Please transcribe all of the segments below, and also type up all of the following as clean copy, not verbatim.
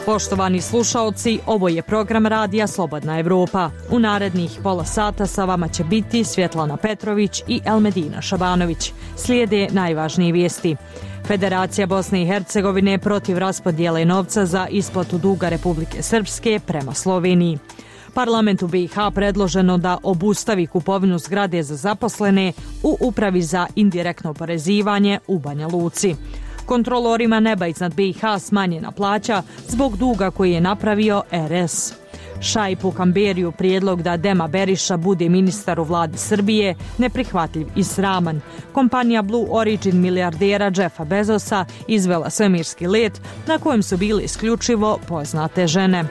Poštovani slušaoci, ovo je program Radija Slobodna Evropa. U narednih pola sata sa vama će biti Svjetlana Petrović i Elmedina Šabanović. Slijede najvažnije vijesti. Federacija Bosne i Hercegovine protiv raspodjele novca za isplatu duga Republike Srpske prema Sloveniji. Parlamentu BiH predloženo da obustavi kupovinu zgrade za zaposlene u Upravi za indirektno oporezivanje u Banja Luci. Kontrolorima neba iznad BiH smanjena plaća zbog duga koji je napravio RS. Šaipu Kamberiju prijedlog da Dema Beriša bude ministar u vladi Srbije neprihvatljiv i sraman. Kompanija Blue Origin milijardera Jeffa Bezosa izvela svemirski let na kojem su bile isključivo poznate žene.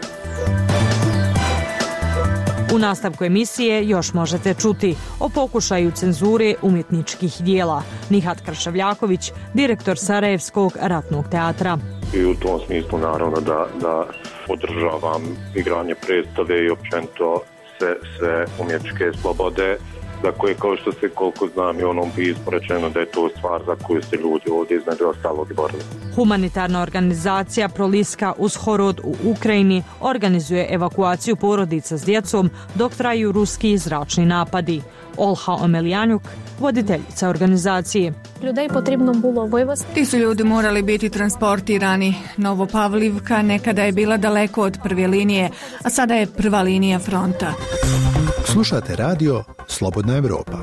U nastavku emisije još možete čuti o pokušaju cenzure umjetničkih dijela. Nihat Kršavljaković, direktor Sarajevskog ratnog teatra. I u tom smislu naravno da podržavam igranje predstave i općenito sve umjetničke slobode, za koje, kao što se koliko znam i u onom pismu rečeno, da je to stvar za koju se ljudi ovdje između ostalog borili. Humanitarna organizacija Proliska uz Horod u Ukrajini organizuje evakuaciju porodica s djecom dok traju ruski zračni napadi. Olha Omeljanjuk, voditeljica organizacije. Людей потрібно було вивезти. Ti su ljudi morali biti transportirani. Novopavlivka nekada je bila daleko od prve linije, a sada je prva linija fronta. Slušate radio Slobodna Evropa.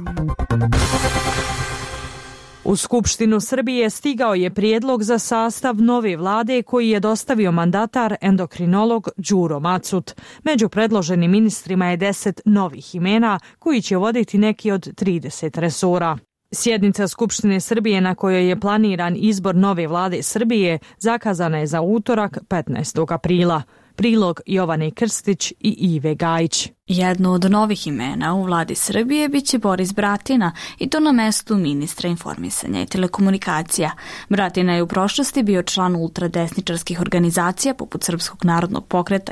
U Skupštinu Srbije stigao je prijedlog za sastav nove vlade koji je dostavio mandatar endokrinolog Đuro Macut. Među predloženim ministrima je 10 novih imena koji će voditi neki od 30 resora. Sjednica Skupštine Srbije na kojoj je planiran izbor nove vlade Srbije zakazana je za utorak 15. aprila. Prilog Jovane Krstić i Ive Gajić. Jedno od novih imena u vladi Srbije biće Boris Bratina i to na mestu ministra informisanja i telekomunikacija. Bratina je u prošlosti bio član ultradesničarskih organizacija poput Srpskog narodnog pokreta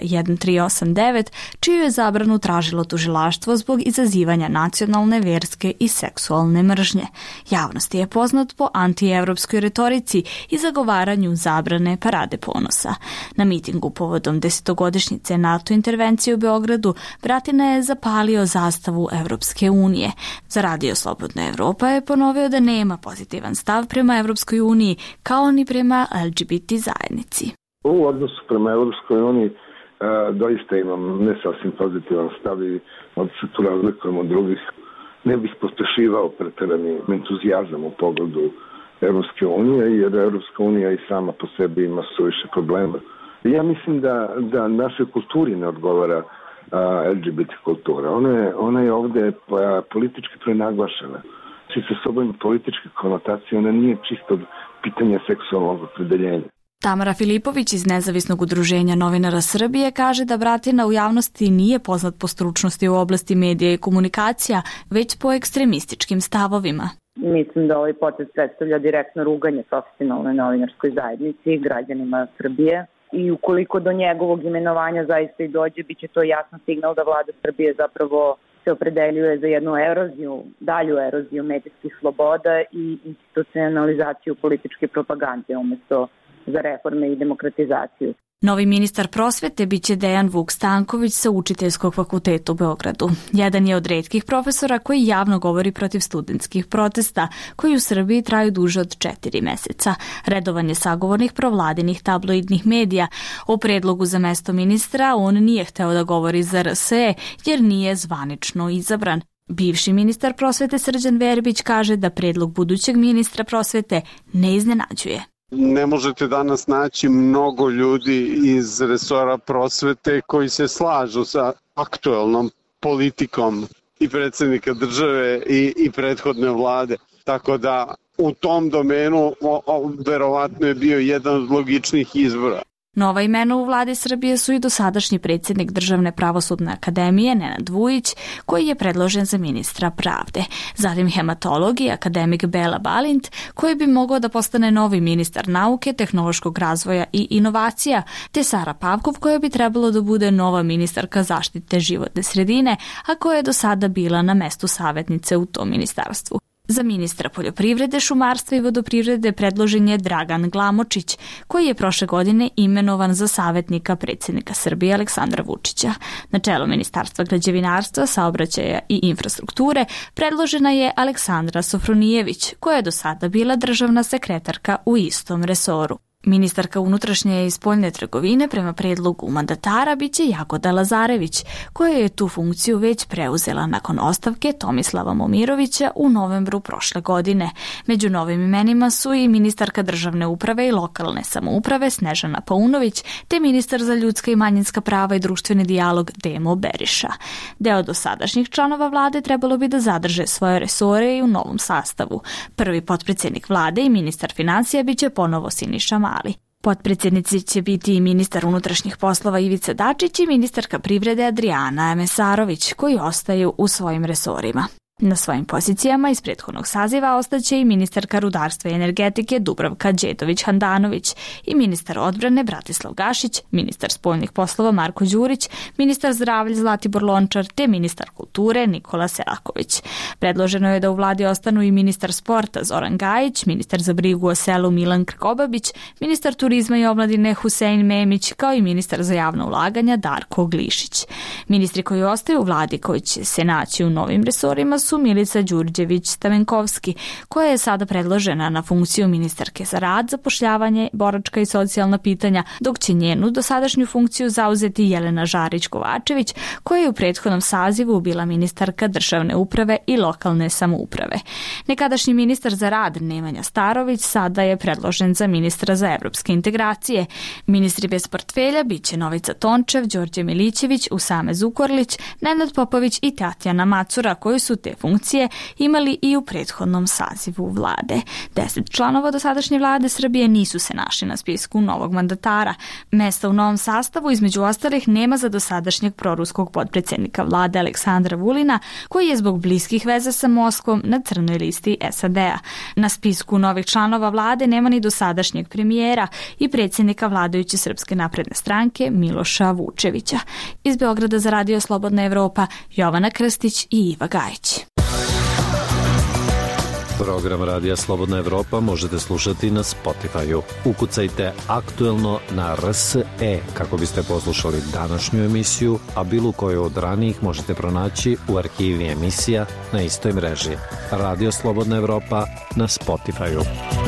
1389, čiju je zabranu tražilo tužilaštvo zbog izazivanja nacionalne, verske i seksualne mržnje. Javnosti je poznat po antievropskoj retorici i zagovaranju zabrane Parade ponosa. Na mitingu povodom 10-godišnjice NATO intervencije u Beogradu, Bratina je zapalio zastavu Evropske unije. Za Radio Slobodna Evropa je ponovio da nema pozitivan stav prema Evropskoj uniji, kao ni prema LGBT zajednici. U odnosu prema Evropskoj uniji doista imam ne sasvim pozitivan stav i od se tu razlikujem od drugih. Ne bih pospešivao preterani entuzijazam u pogledu Evropske unije, jer Evropska unija i sama po sebi ima suviše problema. Ja mislim da našoj kulturi ne odgovara LGBT kultura. Ona je ovdje politički prenaglašena. Sa sobom političke konotacije, ona nije čisto pitanje seksualnog opredeljenja. Tamara Filipović iz Nezavisnog udruženja novinara Srbije kaže da Bratina u javnosti nije poznat po stručnosti u oblasti medija i komunikacija, već po ekstremističkim stavovima. Mislim da ovaj potez predstavlja direktno ruganje profesionalnoj novinarskoj zajednici i građanima Srbije. I ukoliko do njegovog imenovanja zaista i dođe, bit će to jasan signal da vlada Srbije zapravo se opredeljuje za jednu dalju eroziju medijskih sloboda i institucionalizaciju političke propagande umjesto za reforme i demokratizaciju. Novi ministar prosvete biće Dejan Vuk Stanković sa Učiteljskog fakulteta u Beogradu. Jedan je od retkih profesora koji javno govori protiv studentskih protesta, koji u Srbiji traju duže od 4 meseca. Redovan je sagovornik provladinih tabloidnih medija. O predlogu za mesto ministra on nije hteo da govori za RSE jer nije zvanično izabran. Bivši ministar prosvete Srđan Verbić kaže da predlog budućeg ministra prosvete ne iznenađuje. Ne možete danas naći mnogo ljudi iz resora prosvete koji se slažu sa aktuelnom politikom i predsjednika države i prethodne vlade. Tako da u tom domenu verovatno je bio jedan od logičnih izbora. Nova imena u vladi Srbije su i dosadašnji predsjednik Državne pravosudne akademije Nenad Vujić, koji je predložen za ministra pravde. Zatim hematolog i akademik Bela Balint, koji bi mogao da postane novi ministar nauke, tehnološkog razvoja i inovacija, te Sara Pavkov, koja bi trebalo da bude nova ministarka zaštite životne sredine, a koja je do sada bila na mestu savjetnice u tom ministarstvu. Za ministra poljoprivrede, šumarstva i vodoprivrede predložen je Dragan Glamočić, koji je prošle godine imenovan za savjetnika predsjednika Srbije Aleksandra Vučića. Na čelo Ministarstva građevinarstva, saobraćaja i infrastrukture predložena je Aleksandra Sofronijević, koja je do sada bila državna sekretarka u istom resoru. Ministarka unutrašnje i spoljne trgovine prema predlogu mandatara biće Jagoda Lazarević, koja je tu funkciju već preuzela nakon ostavke Tomislava Momirovića u novembru prošle godine. Među novim imenima su i ministarka državne uprave i lokalne samouprave Snežana Paunović, te ministar za ljudska i manjinska prava i društveni dijalog Demo Beriša. Deo dosadašnjih članova vlade trebalo bi da zadrže svoje resore i u novom sastavu. Prvi potpredsjednik vlade i ministar financija biće ponovo Siniša Mali. Potpredsjednici će biti i ministar unutrašnjih poslova Ivica Dačić i ministarka privrede Adrijana Mesarović, koji ostaju u svojim resorima. Na svojim pozicijama iz prethodnog saziva ostaće i ministarka rudarstva i energetike Dubravka Đedović-Handanović i ministar odbrane Bratislav Gašić, ministar spoljnih poslova Marko Đurić, ministar zdravlja Zlatibor Lončar te ministar kulture Nikola Selaković. Predloženo je da u vladi ostanu i ministar sporta Zoran Gajić, ministar za brigu o selu Milan Krkobabić, ministar turizma i omladine Husein Memić, kao i ministar za javna ulaganja Darko Glišić. Ministri koji ostaju u vladi koji će se naći u novim resorima su Milica Đurđević-Stamenkovski, koja je sada predložena na funkciju ministarke za rad, zapošljavanje, boračka i socijalna pitanja, dok će njenu dosadašnju funkciju zauzeti Jelena Žarić-Kovačević, koja je u prethodnom sazivu bila ministarka državne uprave i lokalne samouprave. Nekadašnji ministar za rad Nemanja Starović sada je predložen za ministra za evropske integracije. Ministri bez portfelja biće Novica Tončev, Đorđe Milićević, Usame Zukorlić, Nenad Popović i Tatjana Macura, koji su te funkcije imali i u prethodnom sazivu vlade. 10 članova dosadašnje vlade Srbije nisu se našli na spisku novog mandatara. Mesta u novom sastavu, između ostalih, nema za dosadašnjeg proruskog potpredsjednika vlade Aleksandra Vulina, koji je zbog bliskih veza sa Moskvom na crnoj listi SAD-a. Na spisku novih članova vlade nema ni dosadašnjeg premijera i predsjednika vladajuće Srpske napredne stranke Miloša Vučevića. Iz Beograda za Radio Slobodna Evropa, Jovana Krstić i Iva Gajić. Program Radija Slobodna Evropa možete slušati na Spotify-u. Ukucajte Aktuelno na RSE kako biste poslušali današnju emisiju, a bilo koju od ranijih možete pronaći u arhivi emisija na istoj mreži. Radio Slobodna Evropa na Spotify-u.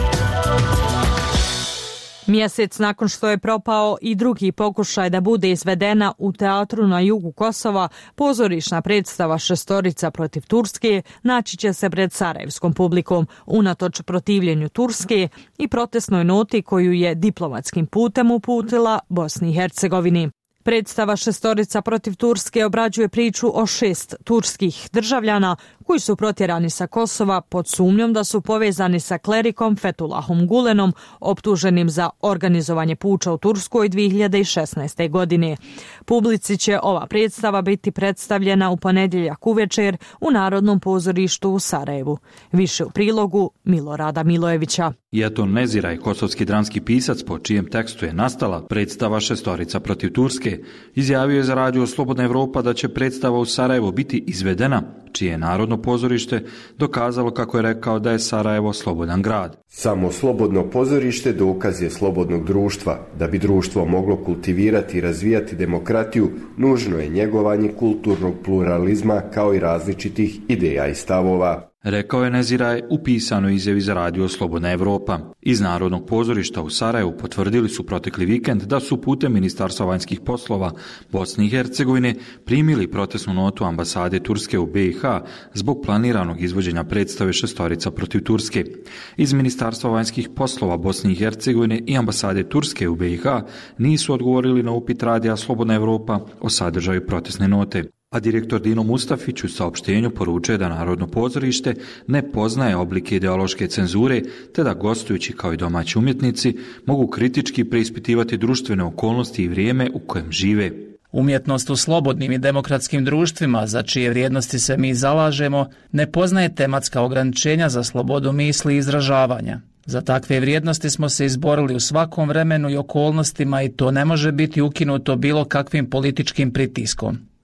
Mjesec nakon što je propao i drugi pokušaj da bude izvedena u teatru na jugu Kosova, pozorišna predstava Šestorica protiv Turske naći će se pred sarajevskom publikom, unatoč protivljenju Turske i protestnoj noti koju je diplomatskim putem uputila Bosni i Hercegovini. Predstava Šestorica protiv Turske obrađuje priču o 6 turskih državljana koji su protjerani sa Kosova pod sumnjom da su povezani sa klerikom Fethullahom Gulenom, optuženim za organizovanje puča u Turskoj 2016. godine. Publici će ova predstava biti predstavljena u ponedjeljak uvečer u Narodnom pozorištu u Sarajevu. Više u prilogu Milorada Milojevića. Jeton Neziraj, kosovski dramski pisac po čijem tekstu je nastala predstava Šestorica protiv Turske, izjavio je za Radio Slobodna Evropa da će predstava u Sarajevu biti izvedena, čije je Narodno pozorište dokazalo, kako je rekao, da je Sarajevo slobodan grad. Samo slobodno pozorište dokaz je slobodnog društva. Da bi društvo moglo kultivirati i razvijati demokratiju, nužno je njegovanje kulturnog pluralizma kao i različitih ideja i stavova. Rekao je Neziraj u pisanoj izjavi za Radio Slobodna Evropa. Iz Narodnog pozorišta u Sarajevu potvrdili su protekli vikend da su putem Ministarstva vanjskih poslova Bosne i Hercegovine primili protestnu notu ambasade Turske u BiH zbog planiranog izvođenja predstave Šestorica protiv Turske. Iz Ministarstva vanjskih poslova Bosne i Hercegovine i ambasade Turske u BiH nisu odgovorili na upit Radija Slobodna Evropa o sadržaju protestne note. A direktor Dino Mustafić u saopštenju poručuje da Narodno pozorište ne poznaje oblike ideološke cenzure, te da gostujući kao i domaći umjetnici mogu kritički preispitivati društvene okolnosti i vrijeme u kojem žive. Umjetnost u slobodnim i demokratskim društvima, za čije vrijednosti se mi zalažemo, ne poznaje tematska ograničenja za slobodu misli i izražavanja. Za takve vrijednosti smo se izborili u svakom vremenu i okolnostima i to ne može biti ukinuto bilo kakvim političkim pritiskom.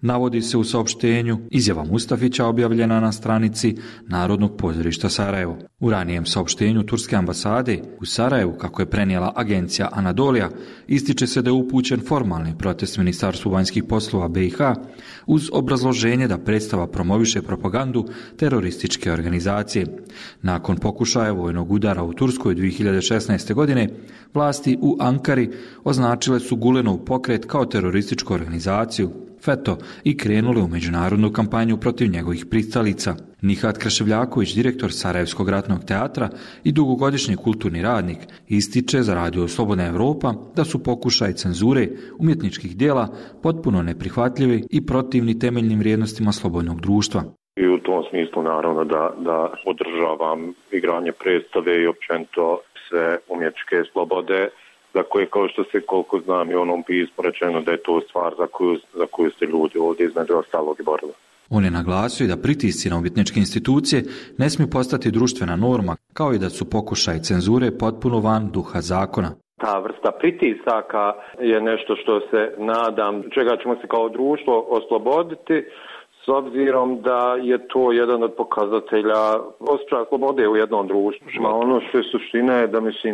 Navodi se u saopštenju izjava Mustafića objavljena na stranici Narodnog pozorišta Sarajevo. U ranijem saopštenju Turske ambasade u Sarajevu, kako je prenijela agencija Anadolija, ističe se da je upućen formalni protest Ministarstvu vanjskih poslova BiH uz obrazloženje da predstava promoviše propagandu terorističke organizacije. Nakon pokušaja vojnog udara u Turskoj 2016. godine, vlasti u Ankari označile su Gulenov pokret kao terorističku organizaciju, FETO, i krenule u međunarodnu kampanju protiv njegovih pristalica. Nihat Krševljaković, direktor Sarajevskog ratnog teatra i dugogodišnji kulturni radnik, ističe za Radio Slobodna Evropa da su pokušaj cenzure umjetničkih dijela potpuno neprihvatljivi i protivni temeljnim vrijednostima slobodnog društva. I u tom smislu naravno da podržavam igranje predstave i općenito sve umjetničke slobode, za koje, kao što se koliko znam i u onom pismu rečeno, da je to stvar za koju se ljudi ovdje između ostalog i borili. On je naglasio da pritisci na umjetničke institucije ne smiju postati društvena norma, kao i da su pokušaj cenzure potpuno van duha zakona. Ta vrsta pritisaka je nešto što se nadam, čega ćemo se kao društvo osloboditi, s obzirom da je to jedan od pokazatelja osjećaja slobode u jednom društvu. Ono što je suština je da mislim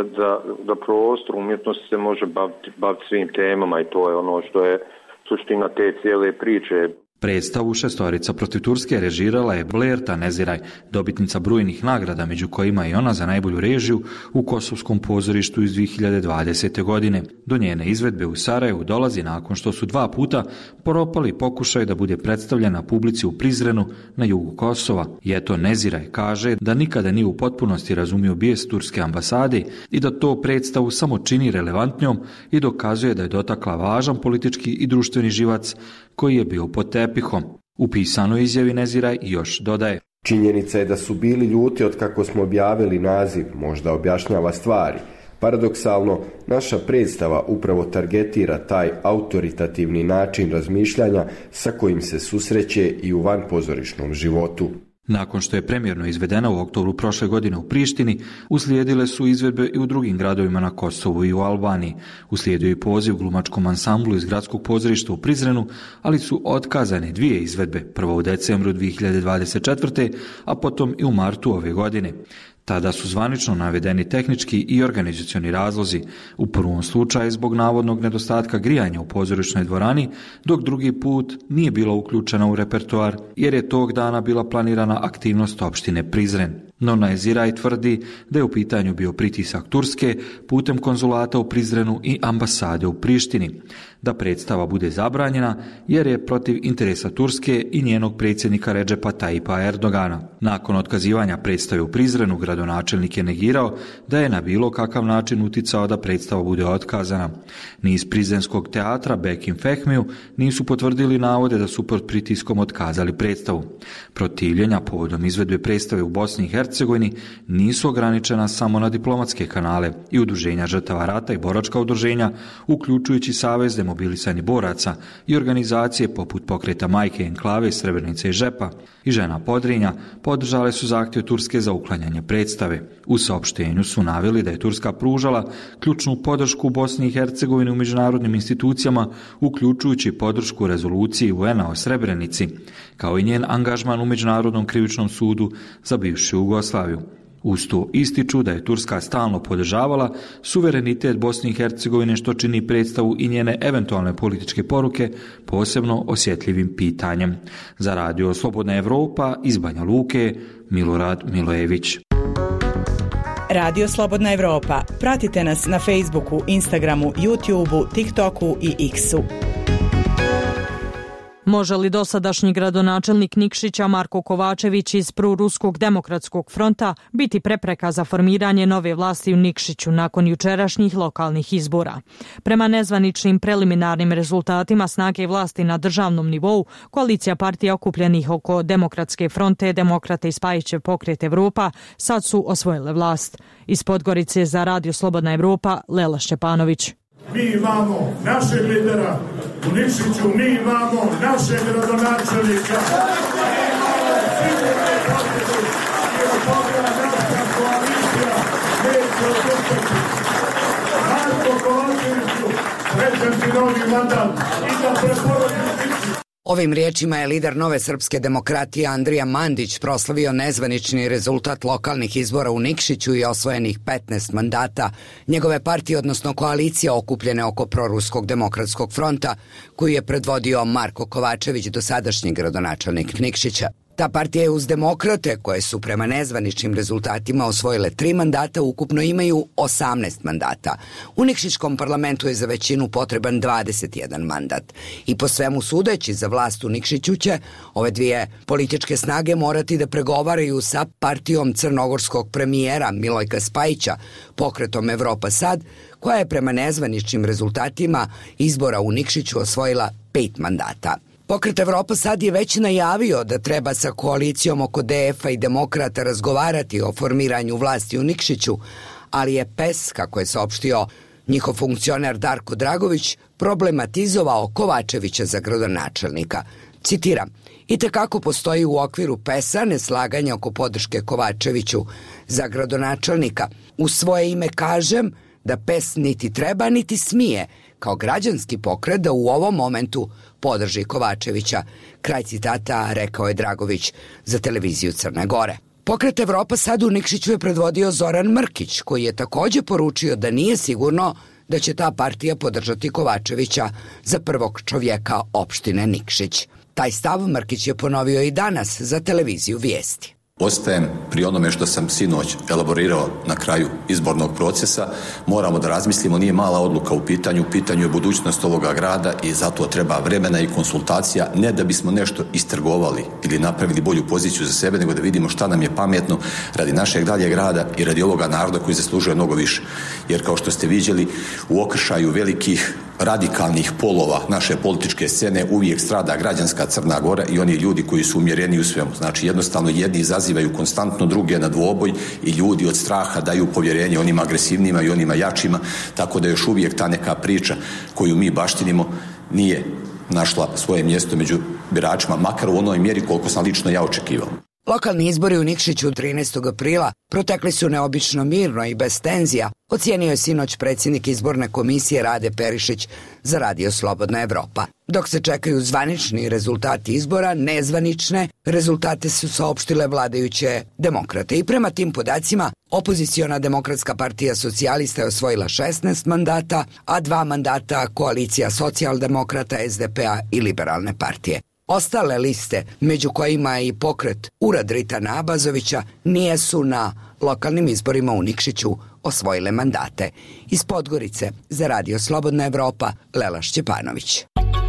da prostor umjetnosti se može baviti svim temama i to je ono što je suština te cijele priče. Predstavu Šestorica protiv Turske režirala je Blerta Neziraj, dobitnica brojnih nagrada, među kojima i ona za najbolju režiju u Kosovskom pozorištu iz 2020. godine. Do njene izvedbe u Sarajevu dolazi nakon što su 2 puta propali pokušaj da bude predstavljena publici u Prizrenu na jugu Kosova. I eto, Neziraj kaže da nikada nije u potpunosti razumio bijes Turske ambasade i da to predstavu samo čini relevantnjom i dokazuje da je dotakla važan politički i društveni živac koji je bio pod tepihom. U pisanoj izjavi Neziraj još dodaje: Činjenica je da su bili ljuti od kako smo objavili naziv, možda objašnjava stvari. Paradoksalno, naša predstava upravo targetira taj autoritativni način razmišljanja sa kojim se susreće i u vanpozorišnom životu. Nakon što je premijerno izvedena u oktobru prošle godine u Prištini, uslijedile su izvedbe i u drugim gradovima na Kosovu i u Albaniji. Uslijedio i poziv glumačkom ansamblu iz gradskog pozorišta u Prizrenu, ali su otkazane 2 izvedbe, prvo u decembru 2024. a potom i u martu ove godine. Tada su zvanično navedeni tehnički i organizacioni razlozi, u prvom slučaju zbog navodnog nedostatka grijanja u pozorišnoj dvorani, dok drugi put nije bila uključena u repertoar jer je tog dana bila planirana aktivnost opštine Prizren. No Neziraj tvrdi da je u pitanju bio pritisak Turske putem konzulata u Prizrenu i ambasade u Prištini, da predstava bude zabranjena jer je protiv interesa Turske i njenog predsjednika Redžepa Tajipa Erdogana. Nakon otkazivanja predstave u Prizrenu, gradonačelnik je negirao da je na bilo kakav način uticao da predstava bude otkazana. Ni iz Prizrenskog teatra Bekim Fehmiju nisu potvrdili navode da su pod pritiskom otkazali predstavu. Protivljenja povodom izvedbe predstave u Bosni i Hercegovini nisu ograničena samo na diplomatske kanale i udruženja žrtava rata i boračka udruženja, uključujući Savez demobilisanih boraca i organizacije poput Pokreta Majke Enklave, Srebrenice i Žepa i Žena Podrinja podržale su zahtjev Turske za uklanjanje predstave. U saopštenju su naveli da je Turska pružala ključnu podršku Bosni i Hercegovini u međunarodnim institucijama, uključujući podršku rezoluciji UN-a o Srebrenici, kao i njen angažman u Međunarodnom krivičnom sudu za bivšu Jugoslaviju. Uz to ističu da je Turska stalno podržavala suverenitet Bosne i Hercegovine, što čini predstavu i njene eventualne političke poruke posebno osjetljivim pitanjem. Za Radio Slobodna Evropa iz Banja Luke, Milorad Milojević. Radio Slobodna Evropa. Pratite nas na Facebooku, Instagramu, YouTubeu, TikToku i X-u. Može li dosadašnji gradonačelnik Nikšića Marko Kovačević iz Proruskog demokratskog fronta biti prepreka za formiranje nove vlasti u Nikšiću nakon jučerašnjih lokalnih izbora? Prema nezvaničnim preliminarnim rezultatima snage vlasti na državnom nivou, koalicija partija okupljenih oko Demokratske fronte, Demokrate i Spajićev pokret Evropa sad su osvojile vlast. Iz Podgorice za Radio Slobodna Evropa, Lela Šćepanović. Mi imamo našeg lidera u Nikšiću, mi imamo našeg gradonačelnika. Marko Kovačeviću, srećan ti novi mandat i da preporodimo Nikšić. Ovim riječima je lider Nove srpske demokratije Andrija Mandić proslavio nezvanični rezultat lokalnih izbora u Nikšiću i osvojenih 15 mandata njegove partije, odnosno koalicije okupljene oko proruskog demokratskog fronta, koju je predvodio Marko Kovačević, dosadašnji gradonačelnik Nikšića. Ta partija je uz demokrate, koje su prema nezvaničnim rezultatima osvojile 3 mandata, ukupno imaju 18 mandata. U Nikšićkom parlamentu je za većinu potreban 21 mandat. I po svemu sudeći, za vlast u Nikšiću će ove dvije političke snage morati da pregovaraju sa partijom crnogorskog premijera Milojka Spajića, pokretom Evropa Sad, koja je prema nezvaničnim rezultatima izbora u Nikšiću osvojila 5 mandata. Pokret Evropa Sad je već najavio da treba sa koalicijom oko DF-a i demokrata razgovarati o formiranju vlasti u Nikšiću, ali je PES, kako je saopštio njihov funkcioner Darko Dragović, problematizovao Kovačevića za gradonačelnika. Citiram: "Itekako postoji u okviru PES-a neslaganje oko podrške Kovačeviću za gradonačelnika. U svoje ime kažem da PES niti treba niti smije kao građanski pokret da u ovom momentu podrži Kovačevića." Kraj citata, rekao je Dragović za televiziju Crne Gore. Pokret Evropa Sad u Nikšiću je predvodio Zoran Mrkić, koji je takođe poručio da nije sigurno da će ta partija podržati Kovačevića za prvog čovjeka opštine Nikšić. Taj stav Mrkić je ponovio i danas za televiziju Vijesti. Ostajem pri onome što sam sinoć elaborirao na kraju izbornog procesa. Moramo da razmislimo, nije mala odluka u pitanju je budućnost ovoga grada i zato treba vremena i konsultacija, ne da bismo nešto istrgovali ili napravili bolju poziciju za sebe, nego da vidimo šta nam je pametno radi našeg daljeg rada i radi ovoga naroda koji zaslužuje mnogo više. Jer kao što ste vidjeli, u okršaju velikih radikalnih polova naše političke scene uvijek strada građanska Crna Gora i oni ljudi koji su umjereni u svemu. Znači jednostavno jedni izazivaju konstantno druge na dvoboj i ljudi od straha daju povjerenje onima agresivnima i onima jačima, tako da još uvijek ta neka priča koju mi baštinimo nije našla svoje mjesto među biračima, makar u onoj mjeri koliko sam lično ja očekivao. Lokalni izbori u Nikšiću 13. aprila protekli su neobično mirno i bez tenzija, ocijenio je sinoć predsjednik izborne komisije Rade Perišić za Radio Slobodna Evropa. Dok se čekaju zvanični rezultati izbora, nezvanične rezultate su saopštile vladajuće demokrate. I prema tim podacima, opoziciona Demokratska partija socijalista je osvojila 16 mandata, a 2 mandata koalicija socijaldemokrata, SDP-a i Liberalne partije. Ostale liste, među kojima je i pokret Urad Ritana Abazovića, nisu na lokalnim izborima u Nikšiću osvojile mandate. Iz Podgorice za Radio Slobodna Evropa, Lela Šćepanović.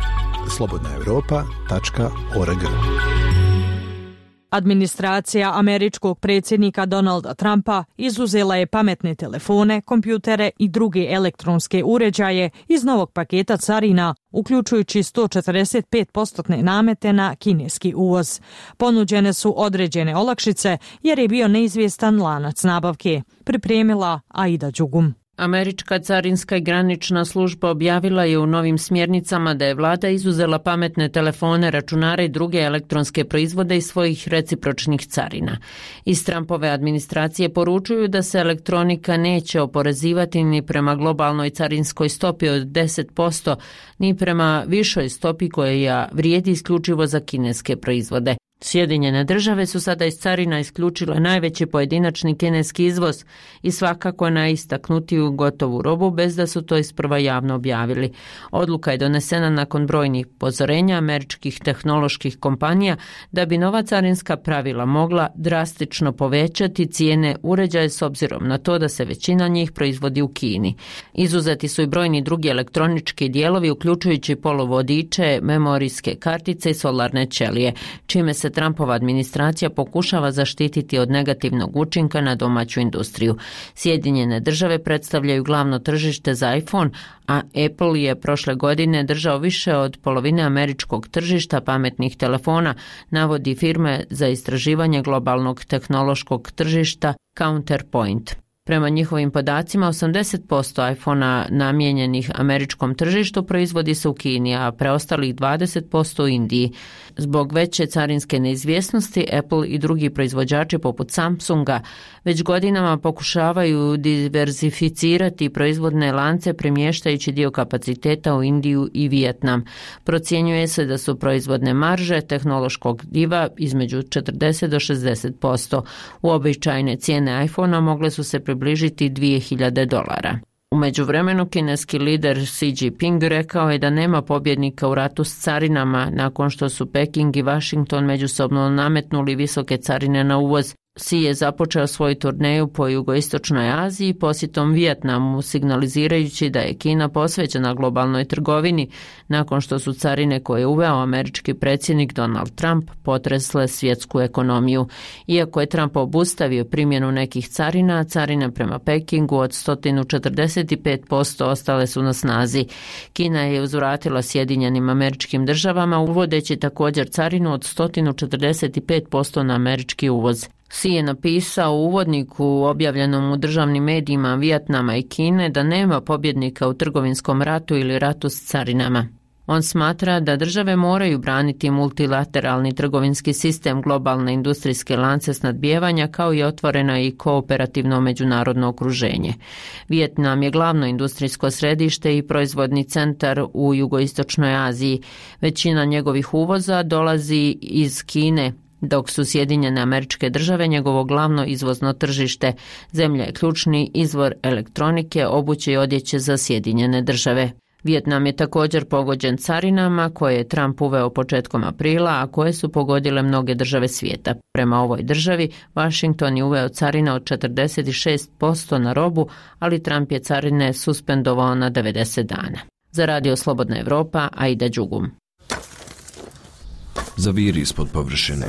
slobodnaevropa.org. Administracija američkog predsjednika Donalda Trumpa izuzela je pametne telefone, kompjutere i druge elektronske uređaje iz novog paketa carina, uključujući 145% namete na kineski uvoz. Ponuđene su određene olakšice jer je bio neizvjestan lanac nabavke. Pripremila Aida Đugum. Američka carinska i granična služba objavila je u novim smjernicama da je vlada izuzela pametne telefone, računare i druge elektronske proizvode iz svojih recipročnih carina. Iz Trumpove administracije poručuju da se elektronika neće oporezivati ni prema globalnoj carinskoj stopi od 10%, ni prema višoj stopi koja vrijedi isključivo za kineske proizvode. Sjedinjene države su sada iz carina isključile najveći pojedinačni kineski izvoz i svakako najistaknutiju gotovu robu bez da su to isprva javno objavili. Odluka je donesena nakon brojnih upozorenja američkih tehnoloških kompanija da bi nova carinska pravila mogla drastično povećati cijene uređaja s obzirom na to da se većina njih proizvodi u Kini. Izuzeti su i brojni drugi elektronički dijelovi uključujući polovodiče, memorijske kartice i solarne ćelije, čime se Trumpova administracija pokušava zaštititi od negativnog učinka na domaću industriju. Sjedinjene države predstavljaju glavno tržište za iPhone, a Apple je prošle godine držao više od polovine američkog tržišta pametnih telefona, navodi firme za istraživanje globalnog tehnološkog tržišta Counterpoint. Prema njihovim podacima, 80% iPhona namijenjenih američkom tržištu proizvodi se u Kini, a preostalih 20% u Indiji. Zbog veće carinske neizvjesnosti, Apple i drugi proizvođači poput Samsunga već godinama pokušavaju diverzificirati proizvodne lance premještajući dio kapaciteta u Indiju i Vijetnam. Procjenjuje se da su proizvodne marže tehnološkog diva između 40 do 60%. Uobičajene cijene iPhona mogle su se približiti $2.000. U međuvremenu kineski lider Xi Jinping rekao je da nema pobjednika u ratu s carinama nakon što su Peking i Washington međusobno nametnuli visoke carine na uvoz. Xi je započeo svoju turneju po jugoistočnoj Aziji posjetom Vijetnamu, signalizirajući da je Kina posvećena globalnoj trgovini nakon što su carine koje je uveo američki predsjednik Donald Trump potresle svjetsku ekonomiju. Iako je Trump obustavio primjenu nekih carina, carine prema Pekingu od 145% ostale su na snazi. Kina je uzvratila Sjedinjenim Američkim Državama uvodeći također carinu od 145% na američki uvoz. Xi je napisao u uvodniku objavljenom u državnim medijima Vijetnama i Kine da nema pobjednika u trgovinskom ratu ili ratu s carinama. On smatra da države moraju braniti multilateralni trgovinski sistem, globalne industrijske lance snadbijevanja kao i otvoreno i kooperativno međunarodno okruženje. Vijetnam je glavno industrijsko središte i proizvodni centar u jugoistočnoj Aziji. Većina njegovih uvoza dolazi iz Kine, dok su Sjedinjene Američke Države njegovo glavno izvozno tržište. Zemlja je ključni izvor elektronike, obuće i odjeće za Sjedinjene Države. Vijetnam je također pogođen carinama koje je Trump uveo početkom aprila, a koje su pogodile mnoge države svijeta. Prema ovoj državi, Washington je uveo carine od 46% na robu, ali Trump je carine suspendovao na 90 dana. Za Radio Slobodna Evropa, Aida Đugum. Zaviri ispod površine.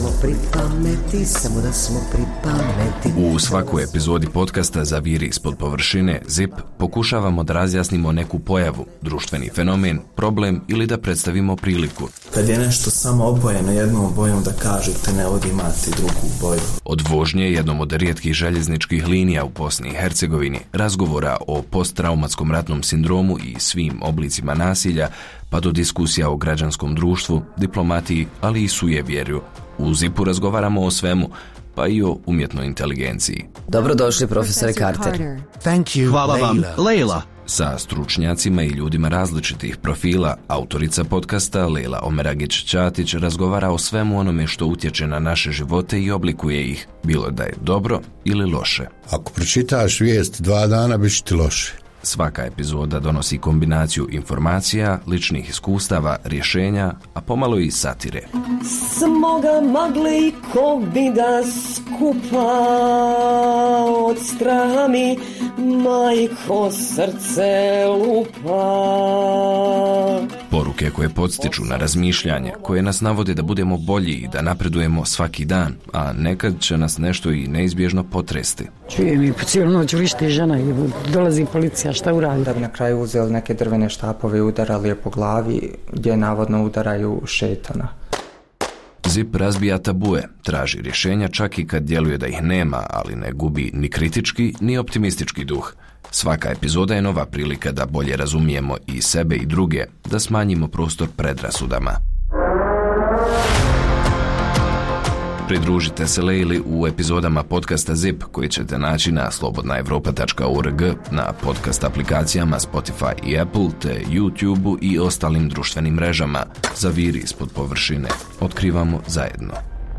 U svakoj epizodi podcasta Zaviri ispod površine ZIP pokušavamo da razjasnimo neku pojavu, društveni fenomen, problem ili da predstavimo priliku. Kad je nešto samo obojeno jednom bojom da kažete ne ovdje imate drugu boju. Od vožnje jednom od rijetkih željezničkih linija u Bosni i Hercegovini, razgovora o posttraumatskom ratnom sindromu i svim oblicima nasilja, pa do diskusija o građanskom društvu, diplomatiji, ali i sujevjerju. U ZIP-u razgovaramo o svemu, pa i o umjetnoj inteligenciji. Dobrodošli, profesore Carter. Hvala vam, Leila. Sa stručnjacima i ljudima različitih profila, autorica podcasta Leila Omeragić-Ćatić razgovara o svemu onome što utječe na naše živote i oblikuje ih, bilo da je dobro ili loše. Ako pročitaš vijest 2 dana, bit će ti loše. Svaka epizoda donosi kombinaciju informacija, ličnih iskustava, rješenja, a pomalo i satire. Smoga magle i kovida skupa od straha mi majko srce lupa. Poruke koje podstiču na razmišljanje, koje nas navode da budemo bolji i da napredujemo svaki dan, a nekad će nas nešto i neizbježno potresti. Čujem i po cijelu noć vrišti žena i dolazi policija, šta uradi? Da bi na kraju uzeli neke drvene štapove i udarali je po glavi, gdje navodno udaraju šetana. ZIP razbija tabue, traži rješenja čak i kad djeluje da ih nema, ali ne gubi ni kritički ni optimistički duh. Svaka epizoda je nova prilika da bolje razumijemo i sebe i druge, da smanjimo prostor predrasudama. Pridružite se Leili u epizodama podcasta ZIP koji ćete naći na slobodnaevropa.org, na podcast aplikacijama Spotify i Apple, te YouTube i ostalim društvenim mrežama. Zaviri ispod površine. Otkrivamo zajedno.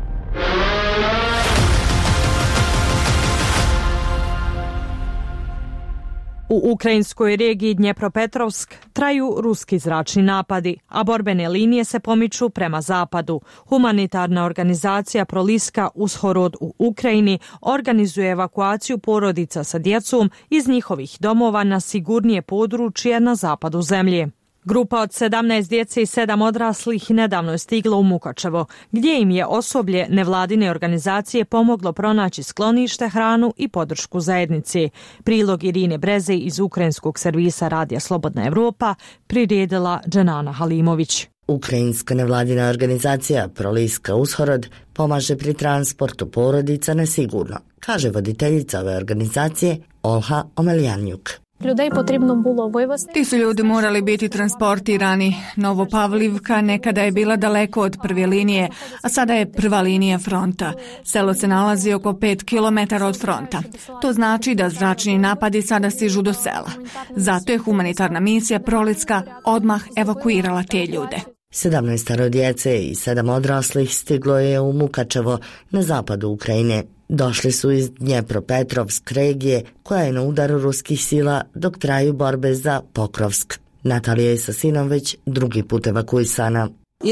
U ukrajinskoj regiji Dnjepropetrovsk traju ruski zračni napadi, a borbene linije se pomiču prema zapadu. Humanitarna organizacija Proliska Ushorod u Ukrajini organizuje evakuaciju porodica sa djecom iz njihovih domova na sigurnije područje na zapadu zemlje. Grupa od 17 djece i 7 odraslih nedavno je stigla u Mukačevo, gdje im je osoblje nevladine organizacije pomoglo pronaći sklonište, hranu i podršku zajednici. Prilog Irine Breze iz ukrajinskog servisa Radija Slobodna Evropa priredila Dženana Halimović. Ukrajinska nevladina organizacija Proliska Ushorod pomaže pri transportu porodica na sigurno, kaže voditeljica ove organizacije Olha Omeljanjuk. Ti su ljudi morali biti transportirani. Novopavlivka nekada je bila daleko od prve linije, a sada je prva linija fronta. Selo se nalazi oko 5 km od fronta. To znači da zračni napadi sada stižu do sela. Zato je humanitarna misija Prolitska odmah evakuirala te ljude. 17 djece i 7 odraslih stiglo je u Mukačevo na zapadu Ukrajine. Došli su iz Dnjepropetrovsk regije koja je na udaru ruskih sila dok traju borbe za Pokrovsk. Natalija je sa sinom već drugi put evakuisana.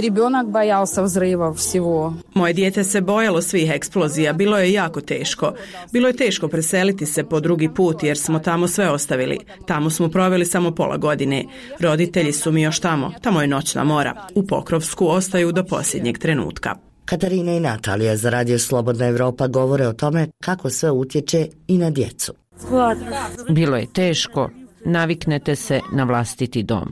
Moje dijete se bojalo svih eksplozija, bilo je jako teško. Bilo je teško preseliti se po drugi put jer smo tamo sve ostavili. Tamo smo proveli samo pola godine. Roditelji su mi još tamo je noćna mora. U Pokrovsku ostaju do posljednjeg trenutka. Katarina i Natalija za Radio Slobodna Evropa govore o tome kako sve utječe i na djecu. Bilo je teško, naviknete se na vlastiti dom.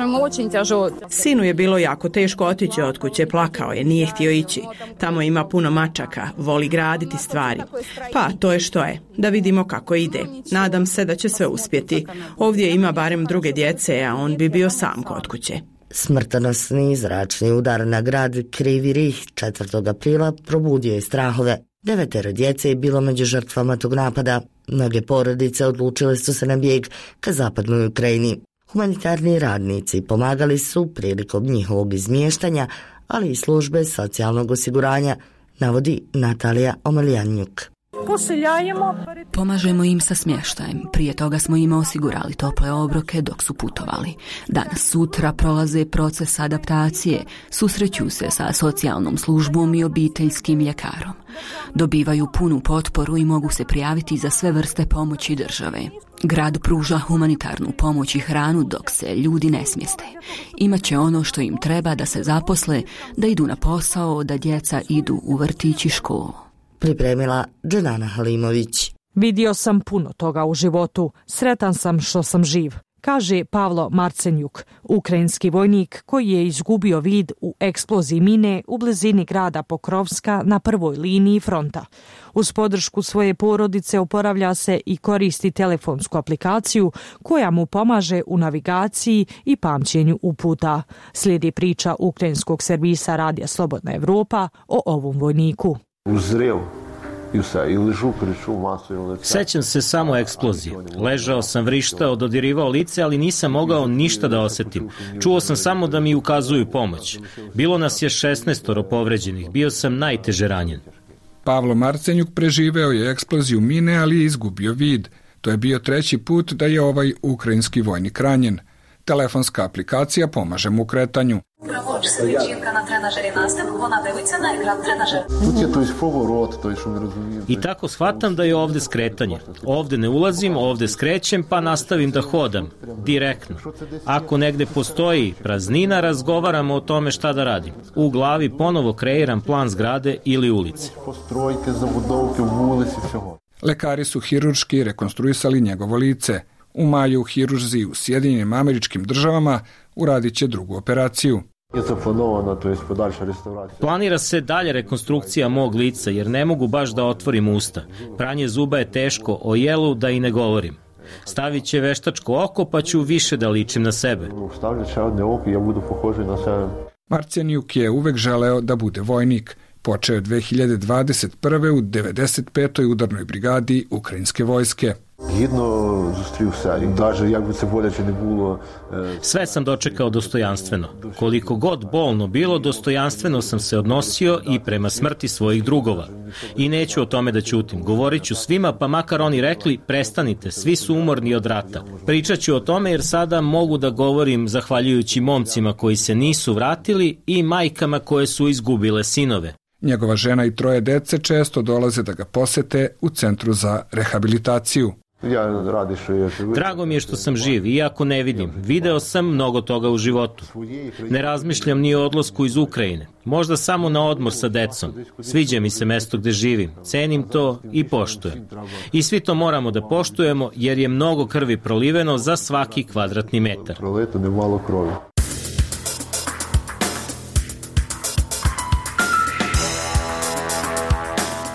Sinu je bilo jako teško otići od kuće, plakao je, nije htio ići. Tamo ima puno mačaka, voli graditi stvari. Pa, to je što je, da vidimo kako ide. Nadam se da će sve uspjeti. Ovdje ima barem druge djece, a on bi bio sam kod kuće. Smrtonosni zračni udar na grad Krivi Rih 4. aprila probudio je strahove. 9 djece je bilo među žrtvama tog napada. Mnoge porodice odlučile su se na bijeg ka zapadnoj Ukrajini. Humanitarni radnici pomagali su prilikom njihovog izmještanja, ali i službe socijalnog osiguranja, navodi Natalija Omeljanjuk. Pomažemo im sa smještajem. Prije toga smo im osigurali tople obroke dok su putovali. Danas sutra prolaze proces adaptacije, susreću se sa socijalnom službom i obiteljskim ljekarom. Dobivaju punu potporu i mogu se prijaviti za sve vrste pomoći države. Grad pruža humanitarnu pomoć i hranu dok se ljudi ne smjeste. Imaće ono što im treba da se zaposle, da idu na posao, da djeca idu u vrtić i školu. Pripremila Dženana Halimović. Vidio sam puno toga u životu. Sretan sam što sam živ, kaže Pavlo Marcenjuk, ukrajinski vojnik koji je izgubio vid u eksploziji mine u blizini grada Pokrovska na prvoj liniji fronta. Uz podršku svoje porodice oporavlja se i koristi telefonsku aplikaciju koja mu pomaže u navigaciji i pamćenju uputa. Slijedi priča ukrajinskog servisa Radija Slobodna Evropa o ovom vojniku. Sećam se samo eksplozije. Ležao sam, vrištao, dodirivao lice, ali nisam mogao ništa da osjetim. Čuo sam samo da mi ukazuju pomoć. Bilo nas je 16 povređenih. Bio sam najteže ranjen. Pavlo Marcenjuk preživeo je eksploziju mine, ali je izgubio vid. To je bio 3. put da je ovaj ukrajinski vojnik ranjen. Telefonska aplikacija pomaže mu u kretanju. I tako shvatam da je ovdje skretanje. Ovdje ne ulazim, ovdje skrećem pa nastavim da hodam. Direktno. Ako negde postoji praznina, razgovaramo o tome šta da radim. U glavi ponovo kreiram plan zgrade ili ulice. Lekari su hirurški rekonstruisali njegovo lice. U maju hirurzi u Sjedinjenim Američkim Državama uradit će drugu operaciju. Planira se dalje rekonstrukcija mog lica jer ne mogu baš da otvorim usta. Pranje zuba je teško, o jelu da i ne govorim. Stavit će veštačko oko pa ću više da ličim na sebe. Marcenjuk je uvek želeo da bude vojnik. Počeo je 2021. u 95. udarnoj brigadi ukrajinske vojske. Sve sam dočekao dostojanstveno. Koliko god bolno bilo, dostojanstveno sam se odnosio i prema smrti svojih drugova. I neću o tome da ćutim. Govorit ću svima, pa makar oni rekli, prestanite, svi su umorni od rata. Pričat ću o tome jer sada mogu da govorim zahvaljujući momcima koji se nisu vratili i majkama koje su izgubile sinove. Njegova žena i 3 dece često dolaze da ga posete u centru za rehabilitaciju. Drago mi je što sam živ, iako ne vidim. Video sam mnogo toga u životu. Ne razmišljam ni o odlasku iz Ukrajine. Možda samo na odmor sa decom. Sviđa mi se mesto gde živim. Cenim to i poštujem. I svi to moramo da poštujemo jer je mnogo krvi proliveno za svaki kvadratni metar.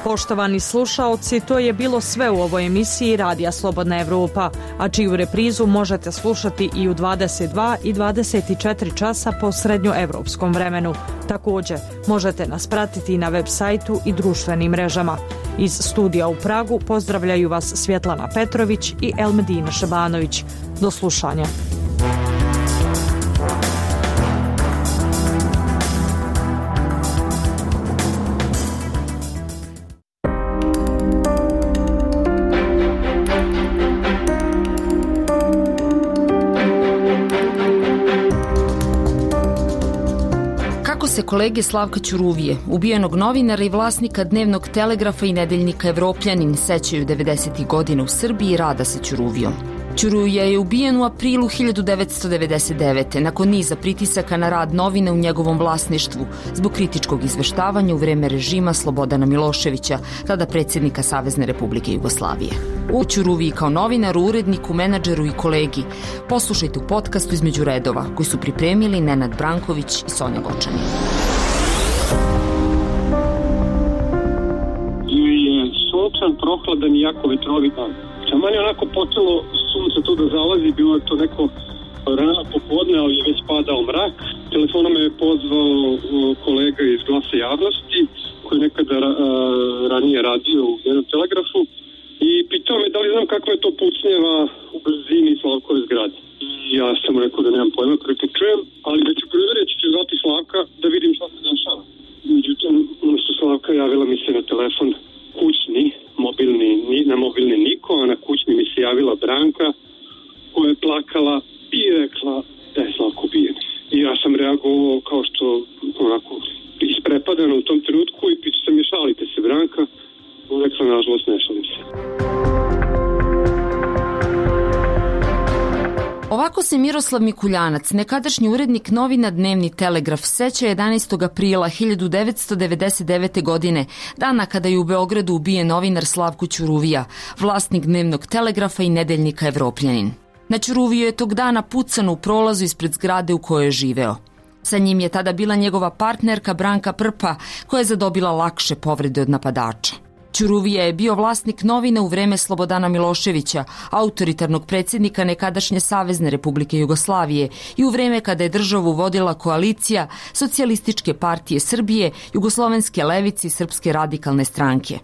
Poštovani slušaoci, to je bilo sve u ovoj emisiji Radija Slobodna Evropa, a čiju reprizu možete slušati i u 22 i 24 časa po srednjoevropskom vremenu. Također, možete nas pratiti na web sajtu i društvenim mrežama. Iz studija u Pragu pozdravljaju vas Svjetlana Petrović i Elmedina Šabanović. Do slušanja. Se kolege Slavka Ćuruvije, ubijenog novinara i vlasnika Dnevnog telegrafa i nedeljnika Evropljanin, sećaju 90. godina u Srbiji i rada sa Ćuruvijom. Ćuruvija je ubijen u aprilu 1999. nakon niza pritisaka na rad novine u njegovom vlasništvu zbog kritičkog izveštavanja u vreme režima Slobodana Miloševića, tada predsjednika Savezne Republike Jugoslavije. U Ćuruviji kao novinaru, uredniku, menadžeru i kolegi poslušajte u podcastu Između redova, koji su pripremili Nenad Branković i Sonja Gočani. Je sunčan, prohladan i jako vetrovit dan. Taman je onako počelo sunce tu da zalazi, bilo je to neko rano popodne, ali je već padao mrak. Telefonom me je pozvao kolega iz Glasa javnosti, koji je nekada ranije radio u jednom telegrafu, i pitao me da li znam kakva je to pucnjeva u blizini Slavkove zgrade. I ja sam mu rekao da nemam pojma, koliko čujem, ali da ću provjeriti, ću zvati Slavka da vidim šta se dešava. Međutim, umjesto Slavka javila mi se na telefon kućni, na mobilni niko, a na kućni mi se javila Branka, koja je plakala i rekla da je Slavko ubijen. I ja sam reagovao kao što onako isprepadano u tom trenutku i pitao sam je, šalite se Branka? Rekla, nažalost, ne šalim se. Ovako se Miroslav Mikuljanac, nekadašnji urednik novina Dnevni telegraf, seća 11. aprila 1999. godine, dana kada je u Beogradu ubijen novinar Slavko Ćuruvija, vlasnik Dnevnog telegrafa i nedeljnika Evropljanin. Na Ćuruviju je tog dana pucano u prolazu ispred zgrade u kojoj je živeo. Sa njim je tada bila njegova partnerka Branka Prpa, koja je zadobila lakše povrede od napadača. Ćuruvija je bio vlasnik novine u vreme Slobodana Miloševića, autoritarnog predsjednika nekadašnje Savezne Republike Jugoslavije, i u vreme kada je državu vodila koalicija Socijalističke partije Srbije, Jugoslovenske levice i Srpske radikalne stranke.